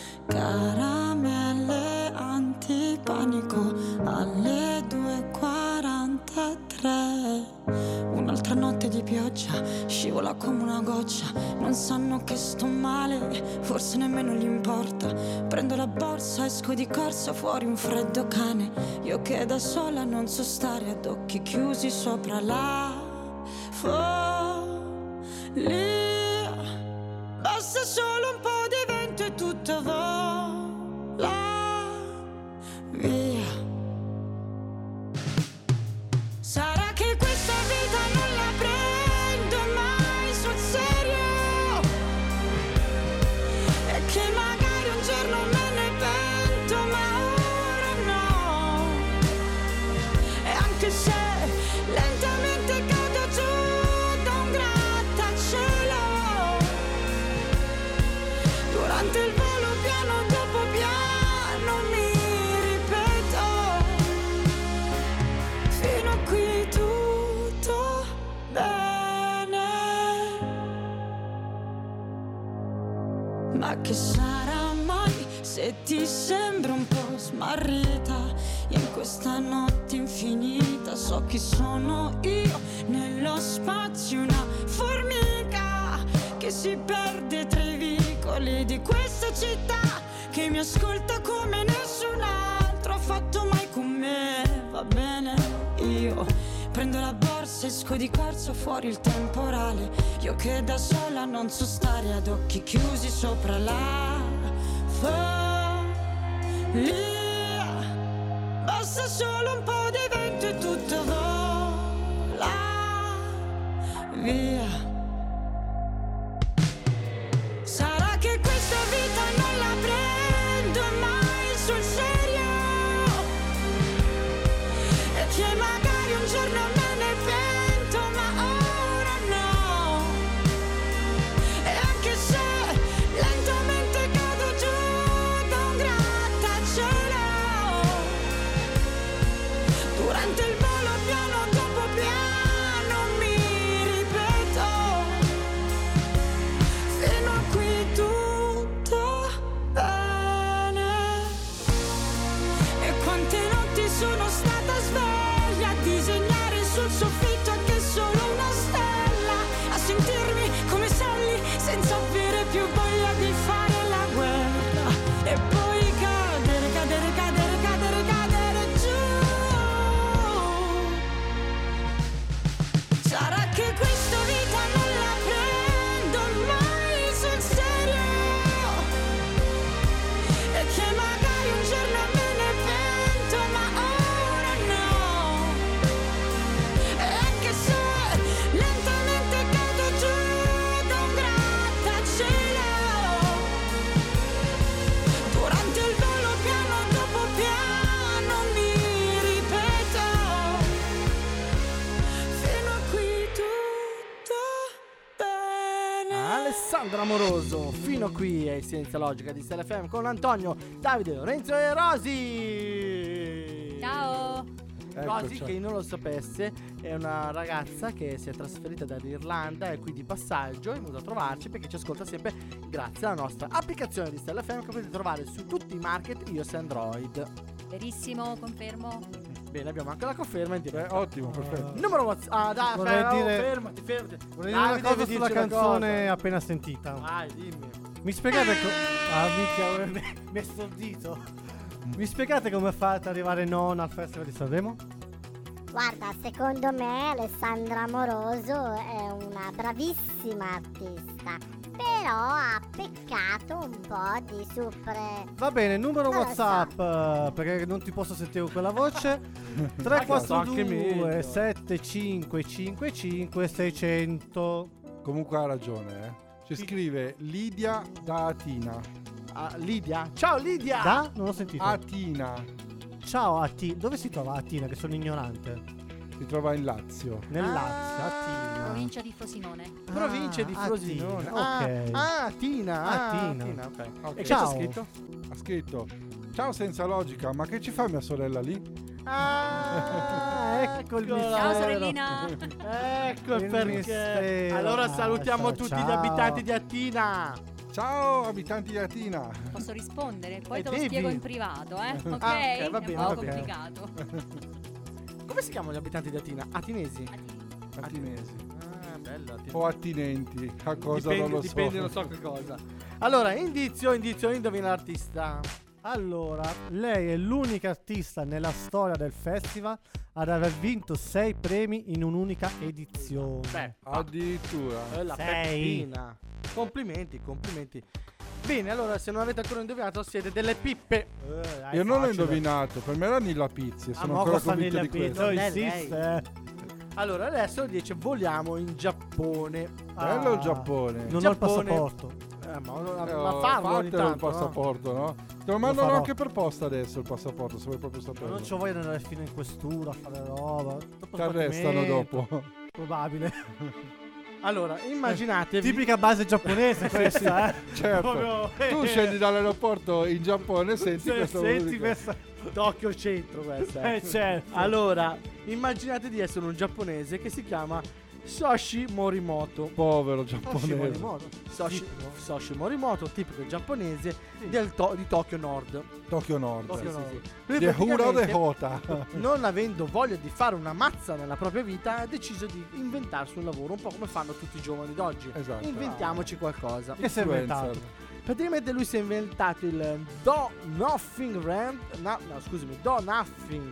caramelle antipanico alle due e quarantatré. Un'altra notte di pioggia, scivola come una goccia, non sanno che sto male, forse nemmeno gli importa. Prendo la borsa, esco di corsa, fuori un freddo cane, io che da sola non so stare ad occhi chiusi sopra la follia. Basta solo un po' di vento e tutto vola via. Sarà che questa vita non la prendo mai sul serio, e che magari un giorno me ne pento, ma ora no. E anche se lentamente cado giù da un grattacielo, durante il volo piano dopo piano mi ripeto, fino a qui tutto bene. Ma che sarà mai se ti sembra un po' smarrita in questa notte infinita? So chi sono io nello spazio, una formica che si perde tra i vicoli di questa città, che mi ascolta come nessun altro ha fatto mai con me. Va bene, io prendo la borsa, esco di corsa, fuori il temporale, io che da sola non so stare ad occhi chiusi sopra la follia. Basta solo un po' di vento e tutto vola via. Sarà che questa vita non la prendo mai sul serio, e che magari un giorno me ne pento, ma ora no. Alessandro Amoroso. Fino qui è Senza Logica di Stella F M con Antonio, Davide, Lorenzo e Rosy. Ciao. Rosy, che non lo sapesse, è una ragazza che si è trasferita dall'Irlanda, è qui di passaggio, è venuta a trovarci perché ci ascolta sempre grazie alla nostra applicazione di Stella F M che potete trovare su tutti i market iOS e Android. Verissimo, confermo. Bene, abbiamo anche la conferma in diretta. Eh, ottimo, perfetto. Numero WhatsApp. Ah, dai, Vorrei fermo, dire- fermati, fermati. Vorrei dire una cosa sulla canzone appena sentita. Vai, dimmi. Mi spiegate co- Ah, mica, mi mi è stordito. Mi spiegate come fate ad arrivare non al Festival di Sanremo? Guarda, secondo me Alessandra Amoroso è una bravissima artista, però ha peccato un po' di super... Va bene, numero Non lo WhatsApp, eh, perché non ti posso sentire con quella voce. tre quattro anche due meglio. sette cinque cinque cinque sei zero zero. Comunque ha ragione, eh. Ci scrive Lidia da Atina. Ah, Lidia? Ciao Lidia! Da? Non l'ho sentito. Atina. Ciao Atina. Dove si trova Atina? Che sono ignorante. Si trova in Lazio. Nel Ah. Lazio, Atina. Provincia di Frosinone. Provincia di Ah, Frosinone. Atina, Ah, ok. ah, Tina. Ah, ah, Tina. ok. Ok. E Ciao. cosa ha scritto? Ha scritto: ciao Senza Logica, ma che ci fa mia sorella lì? Ah, ecco il eccola. Ciao mistero. sorellina. Ecco il Il perché. mistero. Allora salutiamo Ah, tutti ciao. gli abitanti di Atina. Ciao abitanti di Atina. Posso rispondere? Poi Eh, te lo devi. spiego in privato, eh? Ok? Ah, ok, va È bene, un po' va bene. complicato. Come si chiamano gli abitanti di Atina? Atinesi? Atinesi. Ah, bello. Atina. O attinenti. A cosa dipende, non lo dipende, so. non so che cosa. Allora, indizio, indizio, indovina l'artista. Allora, lei è l'unica artista nella storia del festival ad aver vinto sei premi in un'unica edizione. Beh, Addirittura. è la Sei. Peppina. Complimenti, complimenti. Bene, allora se non avete ancora indovinato siete delle pippe. Eh, dai, Io non l'ho facile. indovinato, per me era Nilla Pizzi e Ah, sono mo ancora cosa convinto nella di pizza? questo. Non Non è esiste. eh. Allora adesso dice voliamo in Giappone. Bello Ah, il Giappone. Non ho il Giappone. passaporto. Eh, ma, ma Eh, farlo fatelo ogni il tanto, no? passaporto, no? Te lo mandano farò. anche per posta adesso il passaporto, se vuoi proprio Ma saperlo. non ci voglio andare fino in questura a fare roba. Dopo Ti arrestano sbattimento. dopo. Probabile. Allora, immaginatevi. Tipica base giapponese questa, eh. Certo. Proprio- Tu scendi dall'aeroporto in Giappone e senti Se- questo senti musica. questa. Tokyo Centro questa. Eh, certo. Allora, immaginate di essere un giapponese che si chiama Soshi Morimoto. Povero Oshi giapponese. Morimoto. Soshi, Soshi Morimoto, tipico giapponese del to- di Tokyo Nord. Tokyo Nord. Tokyo Sì, Nord. sì. Lui Di Hura o de praticamente, Hota. non avendo voglia di fare una mazza nella propria vita, ha deciso di inventarsi un lavoro, un po' come fanno tutti i giovani d'oggi. Esatto. Inventiamoci qualcosa. Che si è inventato? Influencer. Praticamente lui si è inventato il Do Nothing Rant. No, no, scusami, Do Nothing.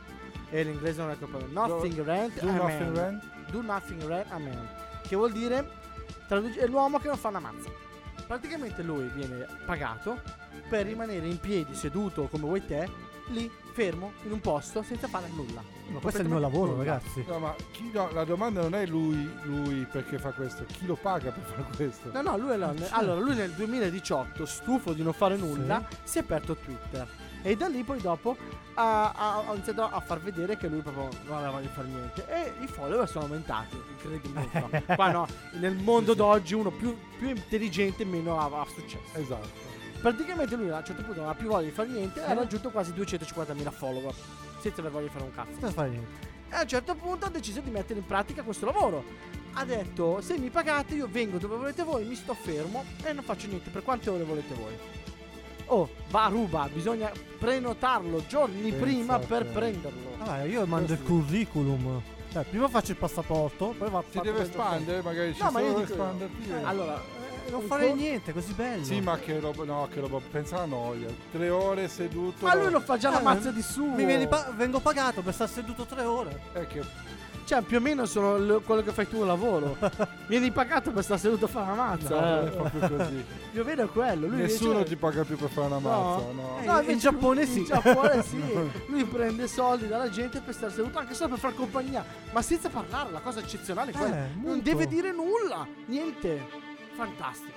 E l'inglese non è colpa mia. Nothing Rant. Do a Nothing Man. Rant? Do Nothing Rant a Man. Che vuol dire traduce- è l'uomo che non fa una mazza. Praticamente lui viene pagato per rimanere in piedi, seduto come vuoi te, lì fermo in un posto senza fare nulla. Ma questo è il mio lavoro, Nulla. ragazzi. No, ma chi, no, la domanda non è lui, lui perché fa questo, chi lo paga per fare questo? No, no, lui è là- allora lui nel duemiladiciotto, stufo di non fare nulla, si è aperto Twitter. E da lì poi dopo ha, ha- ha iniziato a far vedere che lui proprio non aveva voglia di fare niente. E i follower sono aumentati, incredibilmente. no? Qua no, nel mondo d'oggi uno più, più intelligente meno ha, ha successo. Esatto. Praticamente lui a un certo punto non aveva più voglia di fare niente e ha raggiunto quasi duecentocinquantamila follower. Senza aver voglia di fare un cazzo. Non fare niente. E a un certo punto ha deciso di mettere in pratica questo lavoro. Ha detto: se mi pagate io vengo dove volete voi, mi sto fermo e non faccio niente per quante ore volete voi. Oh, va a ruba, bisogna prenotarlo giorni Pensate. prima per prenderlo. Ah, io mando il curriculum. Cioè, prima faccio il passaporto, poi va a Si deve espandere, magari ci No, ma io sono dico- espanderti. eh. Allora, Eh, non un fare co- niente, così bello. Sì, ma che roba, no, che roba, pensa alla noia. Tre ore seduto. ma lui lo fa già la Eh, mazza di suo. Mi vieni pa- vengo pagato per stare seduto tre ore. È che Cioè, più o meno sono il- quello che fai tu al lavoro. Vieni pagato per stare seduto a fare una mazza. no, non eh. è proprio così. Più o meno è quello. Lui Nessuno invece- ti paga più per fare una mazza, no. Eh, No, in invece Giappone lui- sì. In Giappone sì. Lui prende soldi dalla gente per stare seduto anche solo per far compagnia. Ma senza parlare, la cosa eccezionale è quella. Eh, non molto. deve dire nulla. Niente. Fantastico.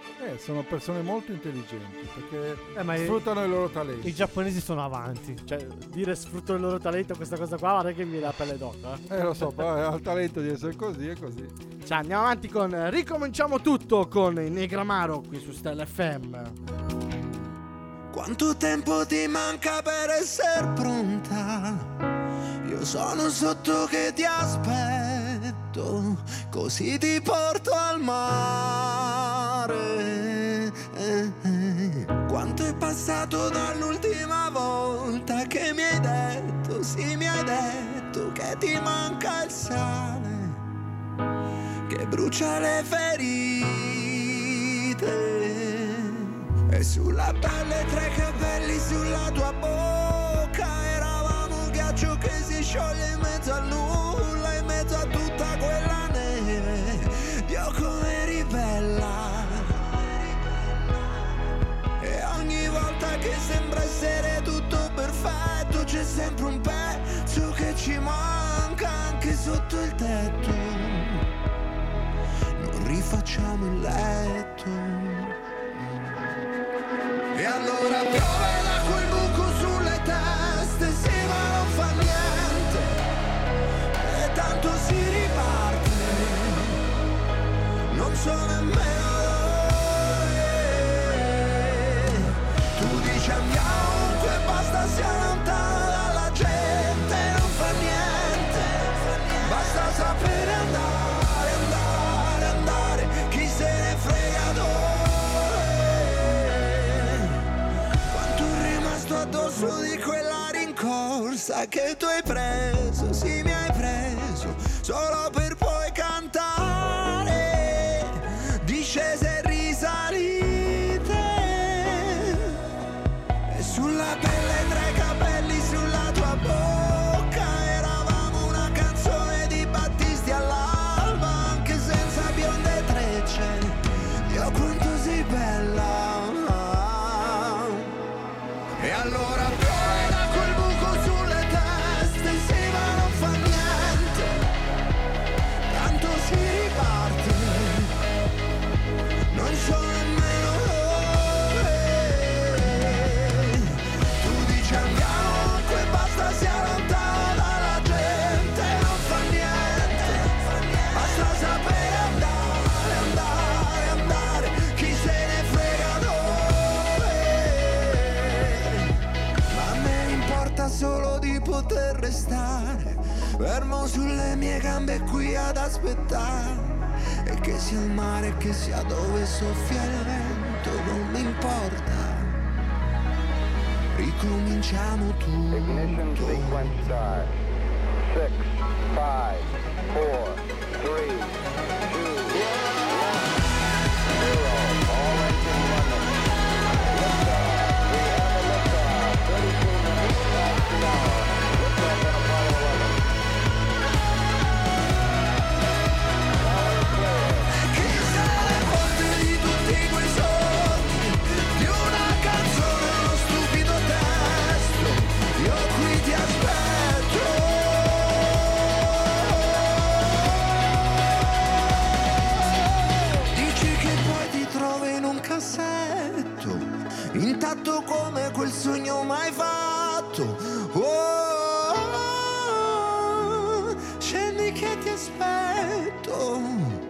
Eh, sono persone molto intelligenti perché Eh, ma i- sfruttano il loro talento. I giapponesi sono avanti. Cioè, dire sfrutto il loro talento, questa cosa qua, guarda che mi viene la pelle d'oca. Eh, lo so, però ha il talento di essere così e così. Cioè, andiamo avanti con eh, ricominciamo tutto con il Negramaro qui su Stella F M. Quanto tempo ti manca per essere pronta? Io sono sotto che ti aspetto, così ti porto al mare. Eh, eh. Quanto è passato dall'ultima volta che mi hai detto, sì mi hai detto che ti manca il sale, che brucia le ferite. E sulla pelle tre capelli sulla tua bocca, eravamo un ghiaccio che si scioglie in mezzo al nulla, in mezzo a tutta quella neve. Dio come eri bella, e ogni volta che sembra essere tutto perfetto c'è sempre un pezzo che ci manca anche sotto il tetto. Non rifacciamo il letto. E allora piove da quel buco sulle teste, sì ma non fa niente, e tanto si riparte, non so nemmeno dove. Tu dici andiamo, e basta sia lontano dalla gente, non fa niente, basta sapere andare, andare, andare, chi se ne frega dove. Addosso di quella rincorsa che tu hai preso, sì mi hai preso, solo per poi cantare discese e risalite. E sulla pelle tre capelli sulla tua bocca, eravamo una canzone di Battisti all'alba, anche senza bionde trecce. Dio quanto sei bella. E allora piove da quel buco sulle teste, sì ma non fa niente, tanto si riparte, non so nemmeno dove. Tu dici andiamo, e basta sia lontano dalla gente, non fa niente, basta sapere andare, andare, andare, chi se ne frega dove. Solo di poter restare fermo sulle mie gambe qui ad aspettare, e che sia il mare, che sia dove soffia il vento, non mi importa, ricominciamo tutto. Ignition sequence start. six, five, four, three, two, one, zero. All engine running. Liftoff. We have a liftoff. thirty-two minutes past the hour. Liftoff on Apollo eleven. Chi se ne fotte di tutti quei sogni, di una canzone, uno stupido testo, io qui ti aspetto. Dici che poi ti trovi in un cassetto, intatto come quel sogno mai fatto. Oh, scendi che ti aspetto,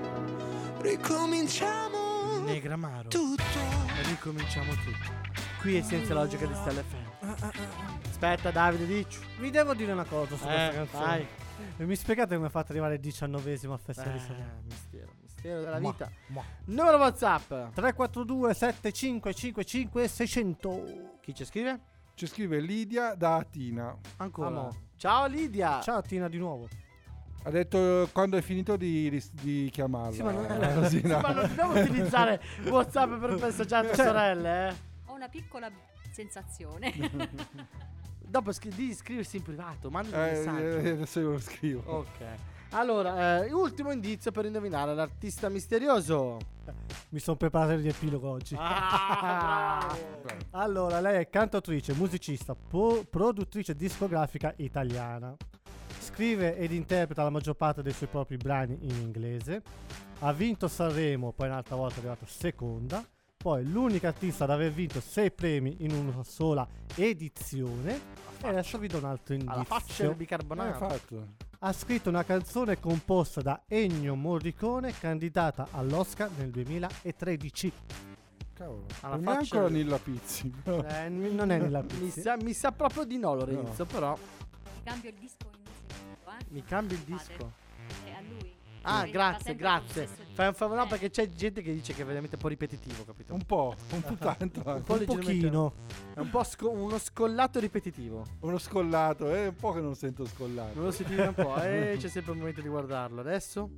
ricominciamo Negramaro. tutto. Ricominciamo tutto. Qui è Senza Logica di Stella F M. Aspetta Davide, dici. Vi devo dire una cosa su Eh, questa canzone. vai. E mi spiegate come ha fatto arrivare il diciannovesimo al Festival di Eh, Sanremo? mistero, mistero della Ma, vita. ma. Numero WhatsApp. tre quattro due sette cinque cinque cinque sei zero zero. Chi ci scrive? Ci scrive Lidia da Atina. Ancora. Amo. Ciao Lidia. Ciao Tina di nuovo. Ha detto eh, quando è finito di, di, di chiamarla. Sì, ma non, eh, così, sì, no. ma non dobbiamo utilizzare WhatsApp per messaggiare Cioè- sorelle, eh. Ho una piccola sensazione. Dopo scri- di iscriversi in privato, mandi un Eh, messaggio. eh, adesso io lo scrivo. Ok. Allora, eh, ultimo indizio per indovinare l'artista misterioso. Mi sono preparato il riepilogo oggi. Ah, bravo. Allora, lei è cantautrice, musicista, po- produttrice discografica italiana. Scrive ed interpreta la maggior parte dei suoi propri brani in inglese. ha vinto Sanremo, poi un'altra volta è arrivato seconda. Poi l'unica artista ad aver vinto sei premi in una sola edizione. E adesso vi do un altro indizio. Alla faccia del bicarbonato. Come hai fatto? Ha scritto una canzone composta da Ennio Morricone, candidata all'Oscar nel duemilatredici. Cavolo. Alla Non è faccia ancora del- Nilla Pizzi. Eh, n- non è nella Mi pizza. sa, mi sa proprio di no, Lorenzo, No. però Ti cambio il disco in un secondo, eh. mi cambi il Fate. disco. Eh, a lui. Ah, Perché fa grazie, sempre grazie. lo stesso disco. Fai un favore, no, Eh. perché c'è gente che dice che è veramente un po' ripetitivo, capito? Un po', un po' tanto. Un anche. po' Un leggermente- pochino. È un po' sco- uno scollato ripetitivo. Uno scollato, è un po' che non sento scollato. Non lo sentite un po', eh? C'è sempre il momento di guardarlo. Adesso?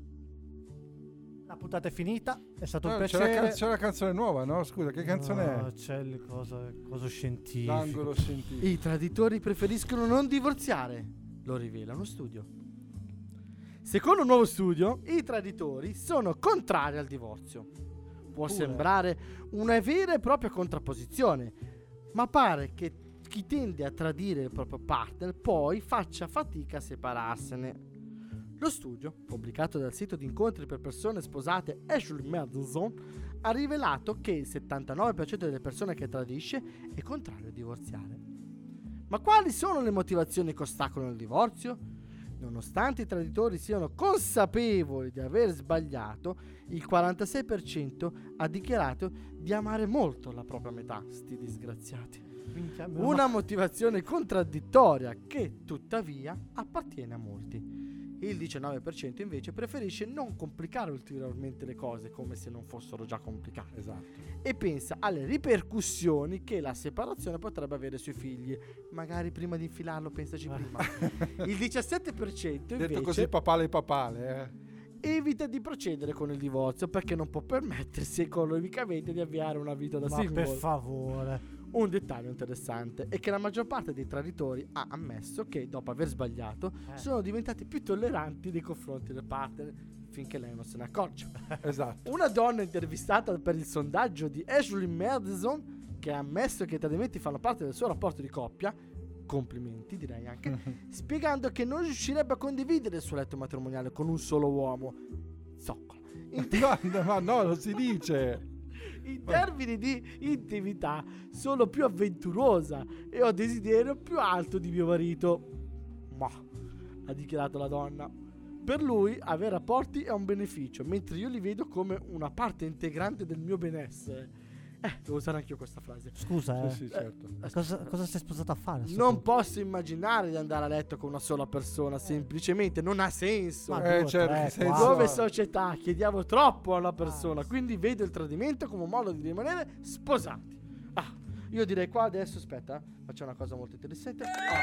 La puntata è finita, è stato No, un c'è, la piacere. can- c'è la canzone nuova, no? Scusa, che canzone No, è? c'è il coso, coso scientifico. L'angolo scientifico. I traditori preferiscono non divorziare, lo rivela uno studio. Secondo un nuovo studio, i traditori sono contrari al divorzio. Può Pure. sembrare una vera e propria contrapposizione, ma pare che chi tende a tradire il proprio partner poi faccia fatica a separarsene. Lo studio, pubblicato dal sito di incontri per persone sposate Ashley Madison, ha rivelato che il settantanove per cento delle persone che tradisce è contrario a divorziare. Ma quali sono le motivazioni che ostacolano il divorzio? Nonostante i traditori siano consapevoli di aver sbagliato, il quarantasei per cento ha dichiarato di amare molto la propria metà, sti disgraziati. Minchia, meno Una male. motivazione contraddittoria che tuttavia appartiene a molti. Il diciannove per cento invece preferisce non complicare ulteriormente le cose come se non fossero già complicate. Esatto. E pensa alle ripercussioni che la separazione potrebbe avere sui figli. Magari prima di infilarlo pensaci prima. Il diciassette per cento invece Detto così papale papale, eh. evita di procedere con il divorzio perché non può permettersi economicamente di avviare una vita da Ma single. per favore. Un dettaglio interessante è che la maggior parte dei traditori ha ammesso che, dopo aver sbagliato, Eh. sono diventati più tolleranti nei confronti del partner finché lei non se ne accorge. Esatto. Una donna intervistata per il sondaggio di Ashley Madison, che ha ammesso che i tradimenti fanno parte del suo rapporto di coppia, complimenti direi anche, spiegando che non riuscirebbe a condividere il suo letto matrimoniale con un solo uomo. Zoccola. In No, ma no, non si dice. In termini di intimità sono più avventurosa e ho desiderio più alto di mio marito. Ma, ha dichiarato la donna. Per lui avere rapporti è un beneficio, mentre io li vedo come una parte integrante del mio benessere. Eh, devo usare anche io questa frase. Scusa, eh. Sì, sì, certo. Eh, cosa, cosa sei sposata a fare? a sto Non punto? posso immaginare di andare a letto con una sola persona, semplicemente non ha senso. Ma Eh, due, certo, tre, che senso quattro. Come ha? società chiediamo troppo a una persona, quindi vedo il tradimento come un modo di rimanere sposati. Ah, io direi qua adesso, aspetta, eh, facciamo una cosa molto interessante.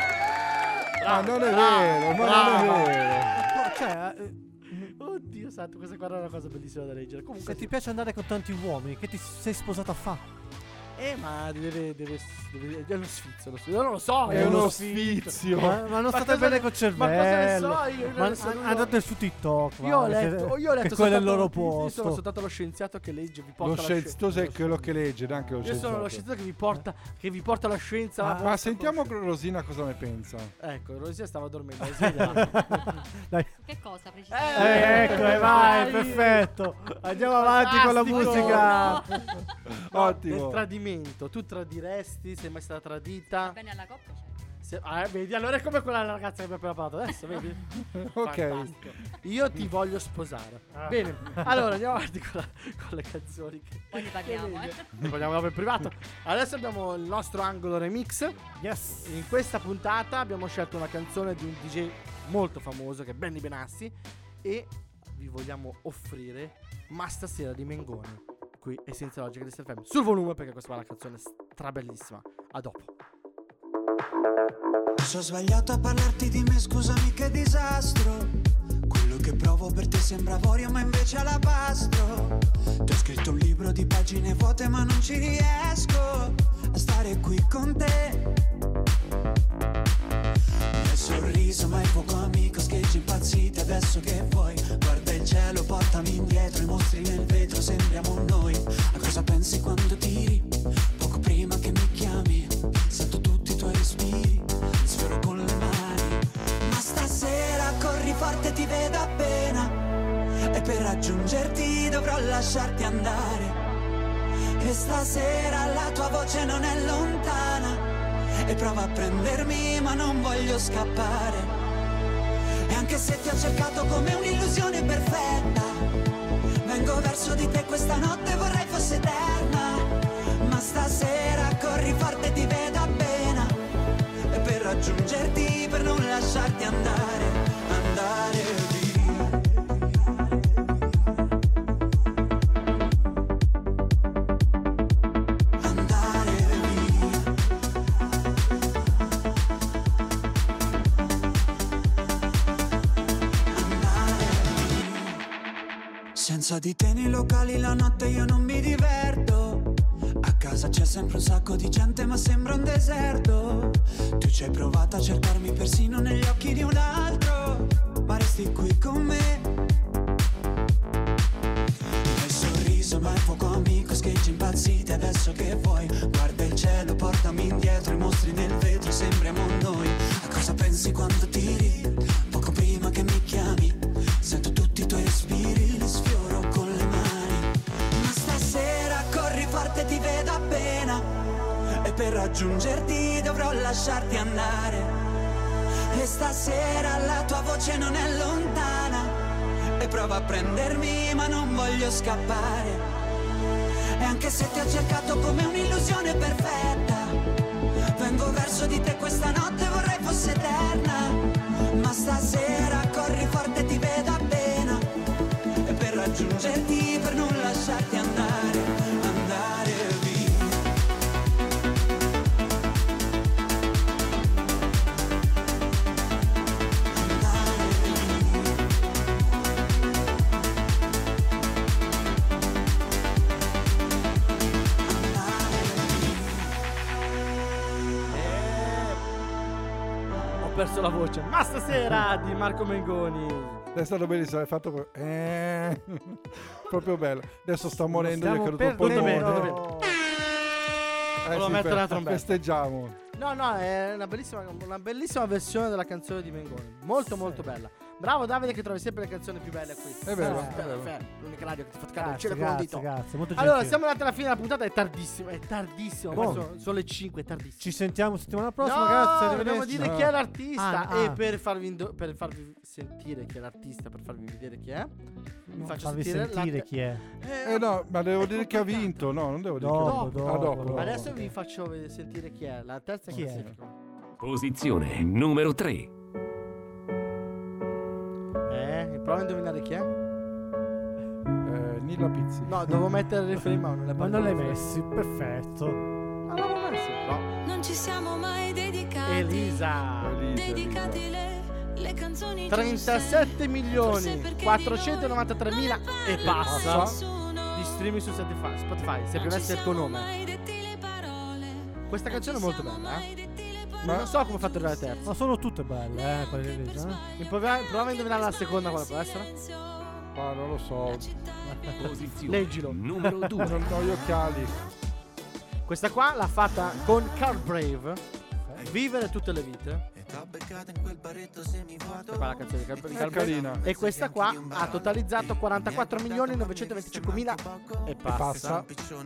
Ah, Ma non è vero, ma non è vero. No, cioè, eh, Oddio santo, questa qua è una cosa bellissima da leggere. Comunque, se ti piace andare con tanti uomini, che ti sei sposato a fare? eh, ma deve, deve, deve, è uno sfizio, lo sfizio. Io non lo so, È uno sfizio. Ma, ma non Ma state cosa bene ne- col ma cervello. cosa ne so io? Io Ma ne so an- nulla. andate su TikTok. Io ho va, letto, che- io ho letto che quello è il soltanto- loro Io posto. sono soltanto lo scienziato che legge, vi porta Lo la scienziato, tu scienza. sei quello che legge, neanche lo Io scienziato. sono lo scienziato che vi porta, che vi porta la scienza. alla Ma vostra sentiamo conoscenza. Rosina cosa ne pensa. Ecco, Rosia stava dormendo. Rosia. Dai. Che cosa Eh, precisamente? Eh, ecco, e vai, dai. perfetto. Andiamo avanti con la Fantastico. musica. No, Ottimo. del tradimento. Tu tradiresti? Sei mai stata tradita? Bene alla coppia c'è. Se- ah, eh, vedi, allora è come quella ragazza che abbiamo appena parlato adesso, vedi? Ok. Fantastico. Io ti voglio sposare. Bene, allora andiamo avanti con, la- con le canzoni. Che, Poi ne parliamo, che- eh. Ne parliamo dopo in privato. Adesso abbiamo il nostro angolo remix. Yes. In questa puntata abbiamo scelto una canzone di un D J molto famoso che è Benny Benassi e vi vogliamo offrire Ma stasera di Mengoni. Qui è Senza Logica di Stefano. Sul volume perché questa è una canzone strabellissima. A dopo. Sono sbagliato a parlarti di me, scusami che disastro. Quello che provo per te sembra avorio ma invece è alabastro. Ti ho scritto un libro di pagine vuote ma non ci riesco a stare qui con te. Nel sorriso ma è poco amico, scheggi impazziti adesso che vuoi. Guarda il cielo, portami indietro, i mostri nel vetro sembriamo noi. A cosa pensi quando tiri? Poco prima che mi chiami, sento tutti i tuoi respiri, sfioro con le mani. Ma stasera corri forte, ti vedo appena, e per raggiungerti dovrò lasciarti andare. E stasera la tua voce non è lontana e prova a prendermi ma non voglio scappare. E anche se ti ho cercato come un'illusione perfetta, vengo verso di te questa notte, vorrei fosse eterna. Ma stasera corri forte, ti vedo appena, e per raggiungerti, per non lasciarti andare, andare via. Senza di te nei locali la notte io non mi diverto. A casa c'è sempre un sacco di gente ma sembra un deserto. Tu ci hai provato a cercarmi persino negli occhi di un altro, ma resti qui con me. Il tuo sorriso ma è fuoco amico, schegge impazzite adesso che vuoi. Guarda il cielo, portami indietro, i mostri nel vetro, sembriamo noi. A cosa pensi quando tiri? Poco prima che mi chiami sento tutti i tuoi respiri, li sfioro con le mani. Ma stasera corri forte, ti vedo appena, e per raggiungerti dovrò lasciarti andare. E stasera la tua voce non è lontana e prova a prendermi ma non voglio scappare. E anche se ti ho cercato come un'illusione perfetta, vengo verso di te questa notte, vorrei fosse eterna. Ma stasera corri forte, ti vedo appena, e per raggiungerti, per non lasciarti andare, andare via. Andare Ho perso la voce. Ma stasera di Marco Mengoni. È stato bellissimo, hai fatto que- eh, proprio bello. Adesso sta morendo, gli è Stiamo caduto un perdendo. polmone. Eh Volevo sì, mettere fe- la trombetta. festeggiamo. No, no, è una bellissima, una bellissima versione della canzone di Mengoni. Molto, molto bella. Bravo Davide che trovi sempre le canzoni più belle qui. È vero, Eh, è vero. Fe- L'unica radio che ti fa toccare il Grazie, cielo con un grazie, dito. grazie, molto Allora, gentile. siamo arrivati alla fine della puntata, è tardissimo, è tardissimo. Boh. Sono, sono le cinque, è tardissimo. Ci sentiamo settimana prossima, No, grazie, dobbiamo arrivederci. dire chi è l'artista. Ah, E ah. per farvi, indo- per farvi sentire chi è l'artista, per farvi vedere chi è, vi Non faccio farvi sentire, sentire la- chi è. Eh no, ma devo dire che ha vinto. No, non devo dire che ha Dopo, vinto. dopo, Ah, dopo, dopo. dopo. Adesso vi faccio vedere- sentire chi è. La terza Chi è? classifica. Posizione numero tre. Eh, prova a indovinare chi è. Eh, Nilla Pizzi. No, devo mettere il riferimento, ma non l'hai Ma non l'hai messo. messi, perfetto. Ma l'avevo messo, no. Non ci siamo mai dedicati. Elisa. Dedicati le, le canzoni trentasette milioni Forse perché quattrocentonovantatré mila e passa Nessuno. di streaming su Spotify. Spotify, se premesse il tuo nome. Questa canzone è molto bella, eh? Ma non so come ho fatto arrivare alla terza. Ma sono tutte belle, eh, quelle di Elisa, eh? Mi prova, prova a indovinare la seconda quale può essere? Ah, non lo so. Posizione Leggilo. numero due. Non ho gli occhiali. Questa qua l'ha fatta con Carl Brave. Vivere tutte le vite. Questa qua è la canzone di Carl, di Carl Brave. Carina. E questa qua ha totalizzato quarantaquattro milioni novecentoventicinque mila e passa.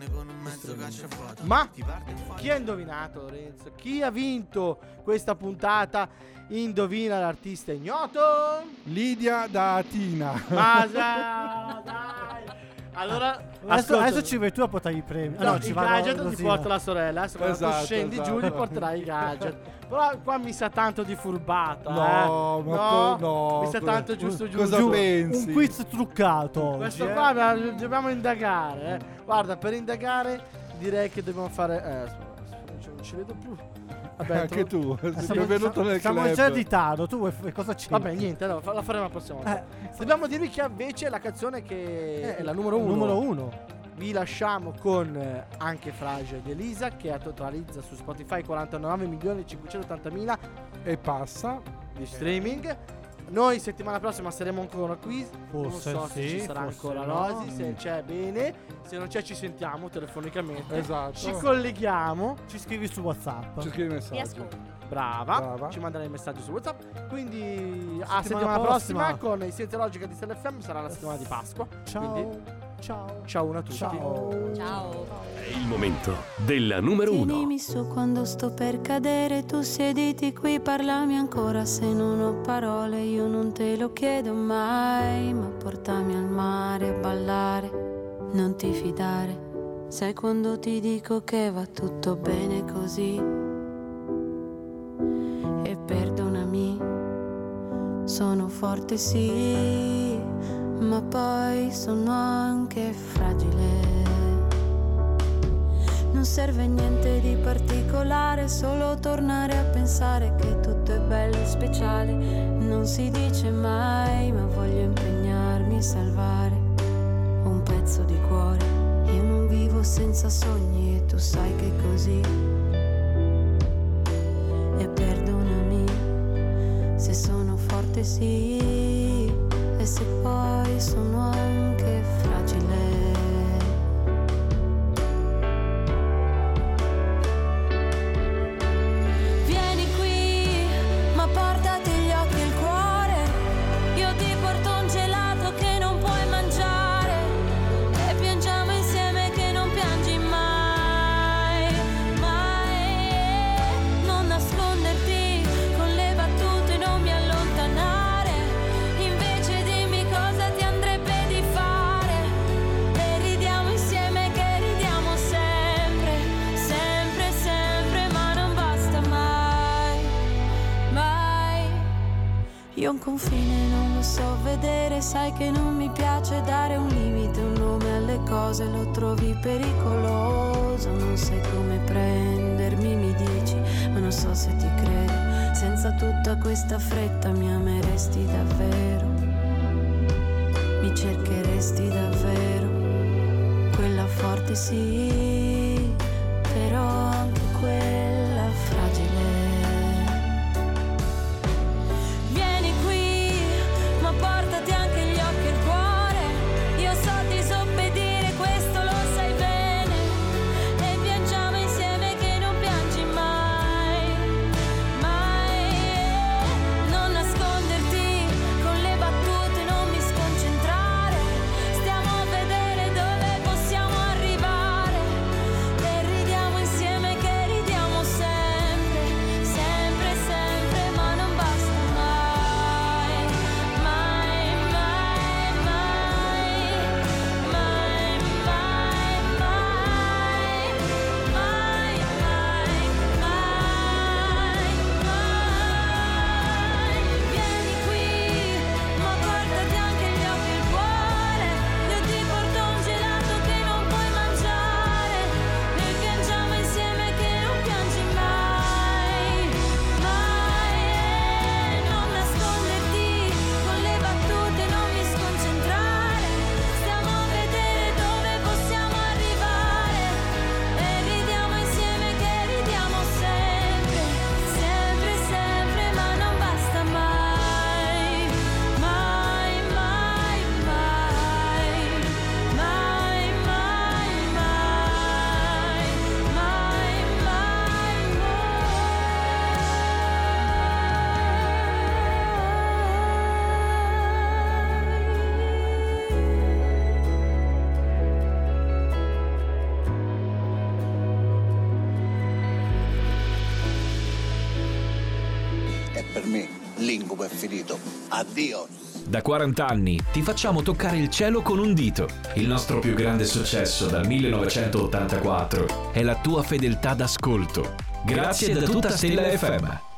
Ma chi ha indovinato, Lorenzo? Chi ha vinto questa puntata? Indovina l'artista ignoto? Lidia da Atina. Ma già, dai. Allora, Adesso, ascolta. adesso ci vai tu a portare i premi. Ah, No, no, ci i va gadget ti Rosina. porta la sorella. Adesso quando tu Esatto, scendi esatto. giù, gli porterai i gadget. Però qua mi sa tanto di furbata. No, eh. ma no, co- no, mi sa co- tanto giusto giù. cosa giù. pensi? Un quiz truccato oggi, Questo eh. qua dobbiamo- dobbiamo indagare. Eh. Guarda, per indagare direi che dobbiamo fare. Eh, aspetta, aspetta, non ci vedo più. Vabbè, Anche tro- tu. Sei Siamo, venuto nel siamo club. già in ritardo, tu vuoi f- cosa c'è? Vabbè, niente, allora fa- la faremo la prossima volta. Dobbiamo dirvi che invece è la canzone che è la numero uno. Numero uno. Vi lasciamo con eh, anche Fragile di Elisa che totalizza su Spotify quarantanove milioni cinquecentottantamila E passa. di streaming. Noi settimana prossima saremo ancora qui. Forse non so se sì, ci sarà forse ancora no. Rosy. Se c'è bene, se non c'è ci sentiamo telefonicamente. Esatto. Ci colleghiamo. Ci scrivi su WhatsApp. Ci scrivi Vi messaggio. ascolto. Brava. Brava. Ci manderai il messaggio su WhatsApp. Quindi a Settimana settimana prossima, prossima con i Senza Logica di Stella F M sarà la settimana di Pasqua. Ciao. Quindi Ciao. Ciao una a tutti. Ciao. Ciao. È il momento della numero uno. Tienimi su quando sto per cadere, tu siediti qui, parlami ancora. Se non ho parole io non te lo chiedo mai, ma portami al mare a ballare, non ti fidare, sai quando ti dico che va tutto bene così. E perdonami, sono forte sì, ma poi sono anche fragile. Non serve niente di particolare, solo tornare a pensare che tutto è bello e speciale. Non si dice mai, ma voglio impegnarmi a salvare un pezzo di cuore. Io non vivo senza sogni e tu sai che è così. E perdonami se sono forte sì, e se poi sono anche fragile. Io un confine non lo so vedere, sai che non mi piace dare un limite, un nome alle cose, lo trovi pericoloso. Non sai come prendermi, mi dici, ma non so se ti credo. Senza tutta questa fretta mi ameresti davvero, mi cercheresti davvero. Quella forte sì, però anche quella fragile. Portati anche gli occhi e il cuore, io so disobbedire, questo lo sai bene. E piangiamo insieme che non piangi mai, mai. Non nasconderti con le battute, non mi sconcentrare. Stiamo a vedere dove possiamo arrivare. E ridiamo insieme che ridiamo sempre, sempre, sempre, ma non basta mai. Per me l'incubo è finito. Addio. Da quaranta anni ti facciamo toccare il cielo con un dito. Il nostro più grande successo dal millenovecentottantaquattro è la tua fedeltà d'ascolto. Grazie da tutta Stella F M.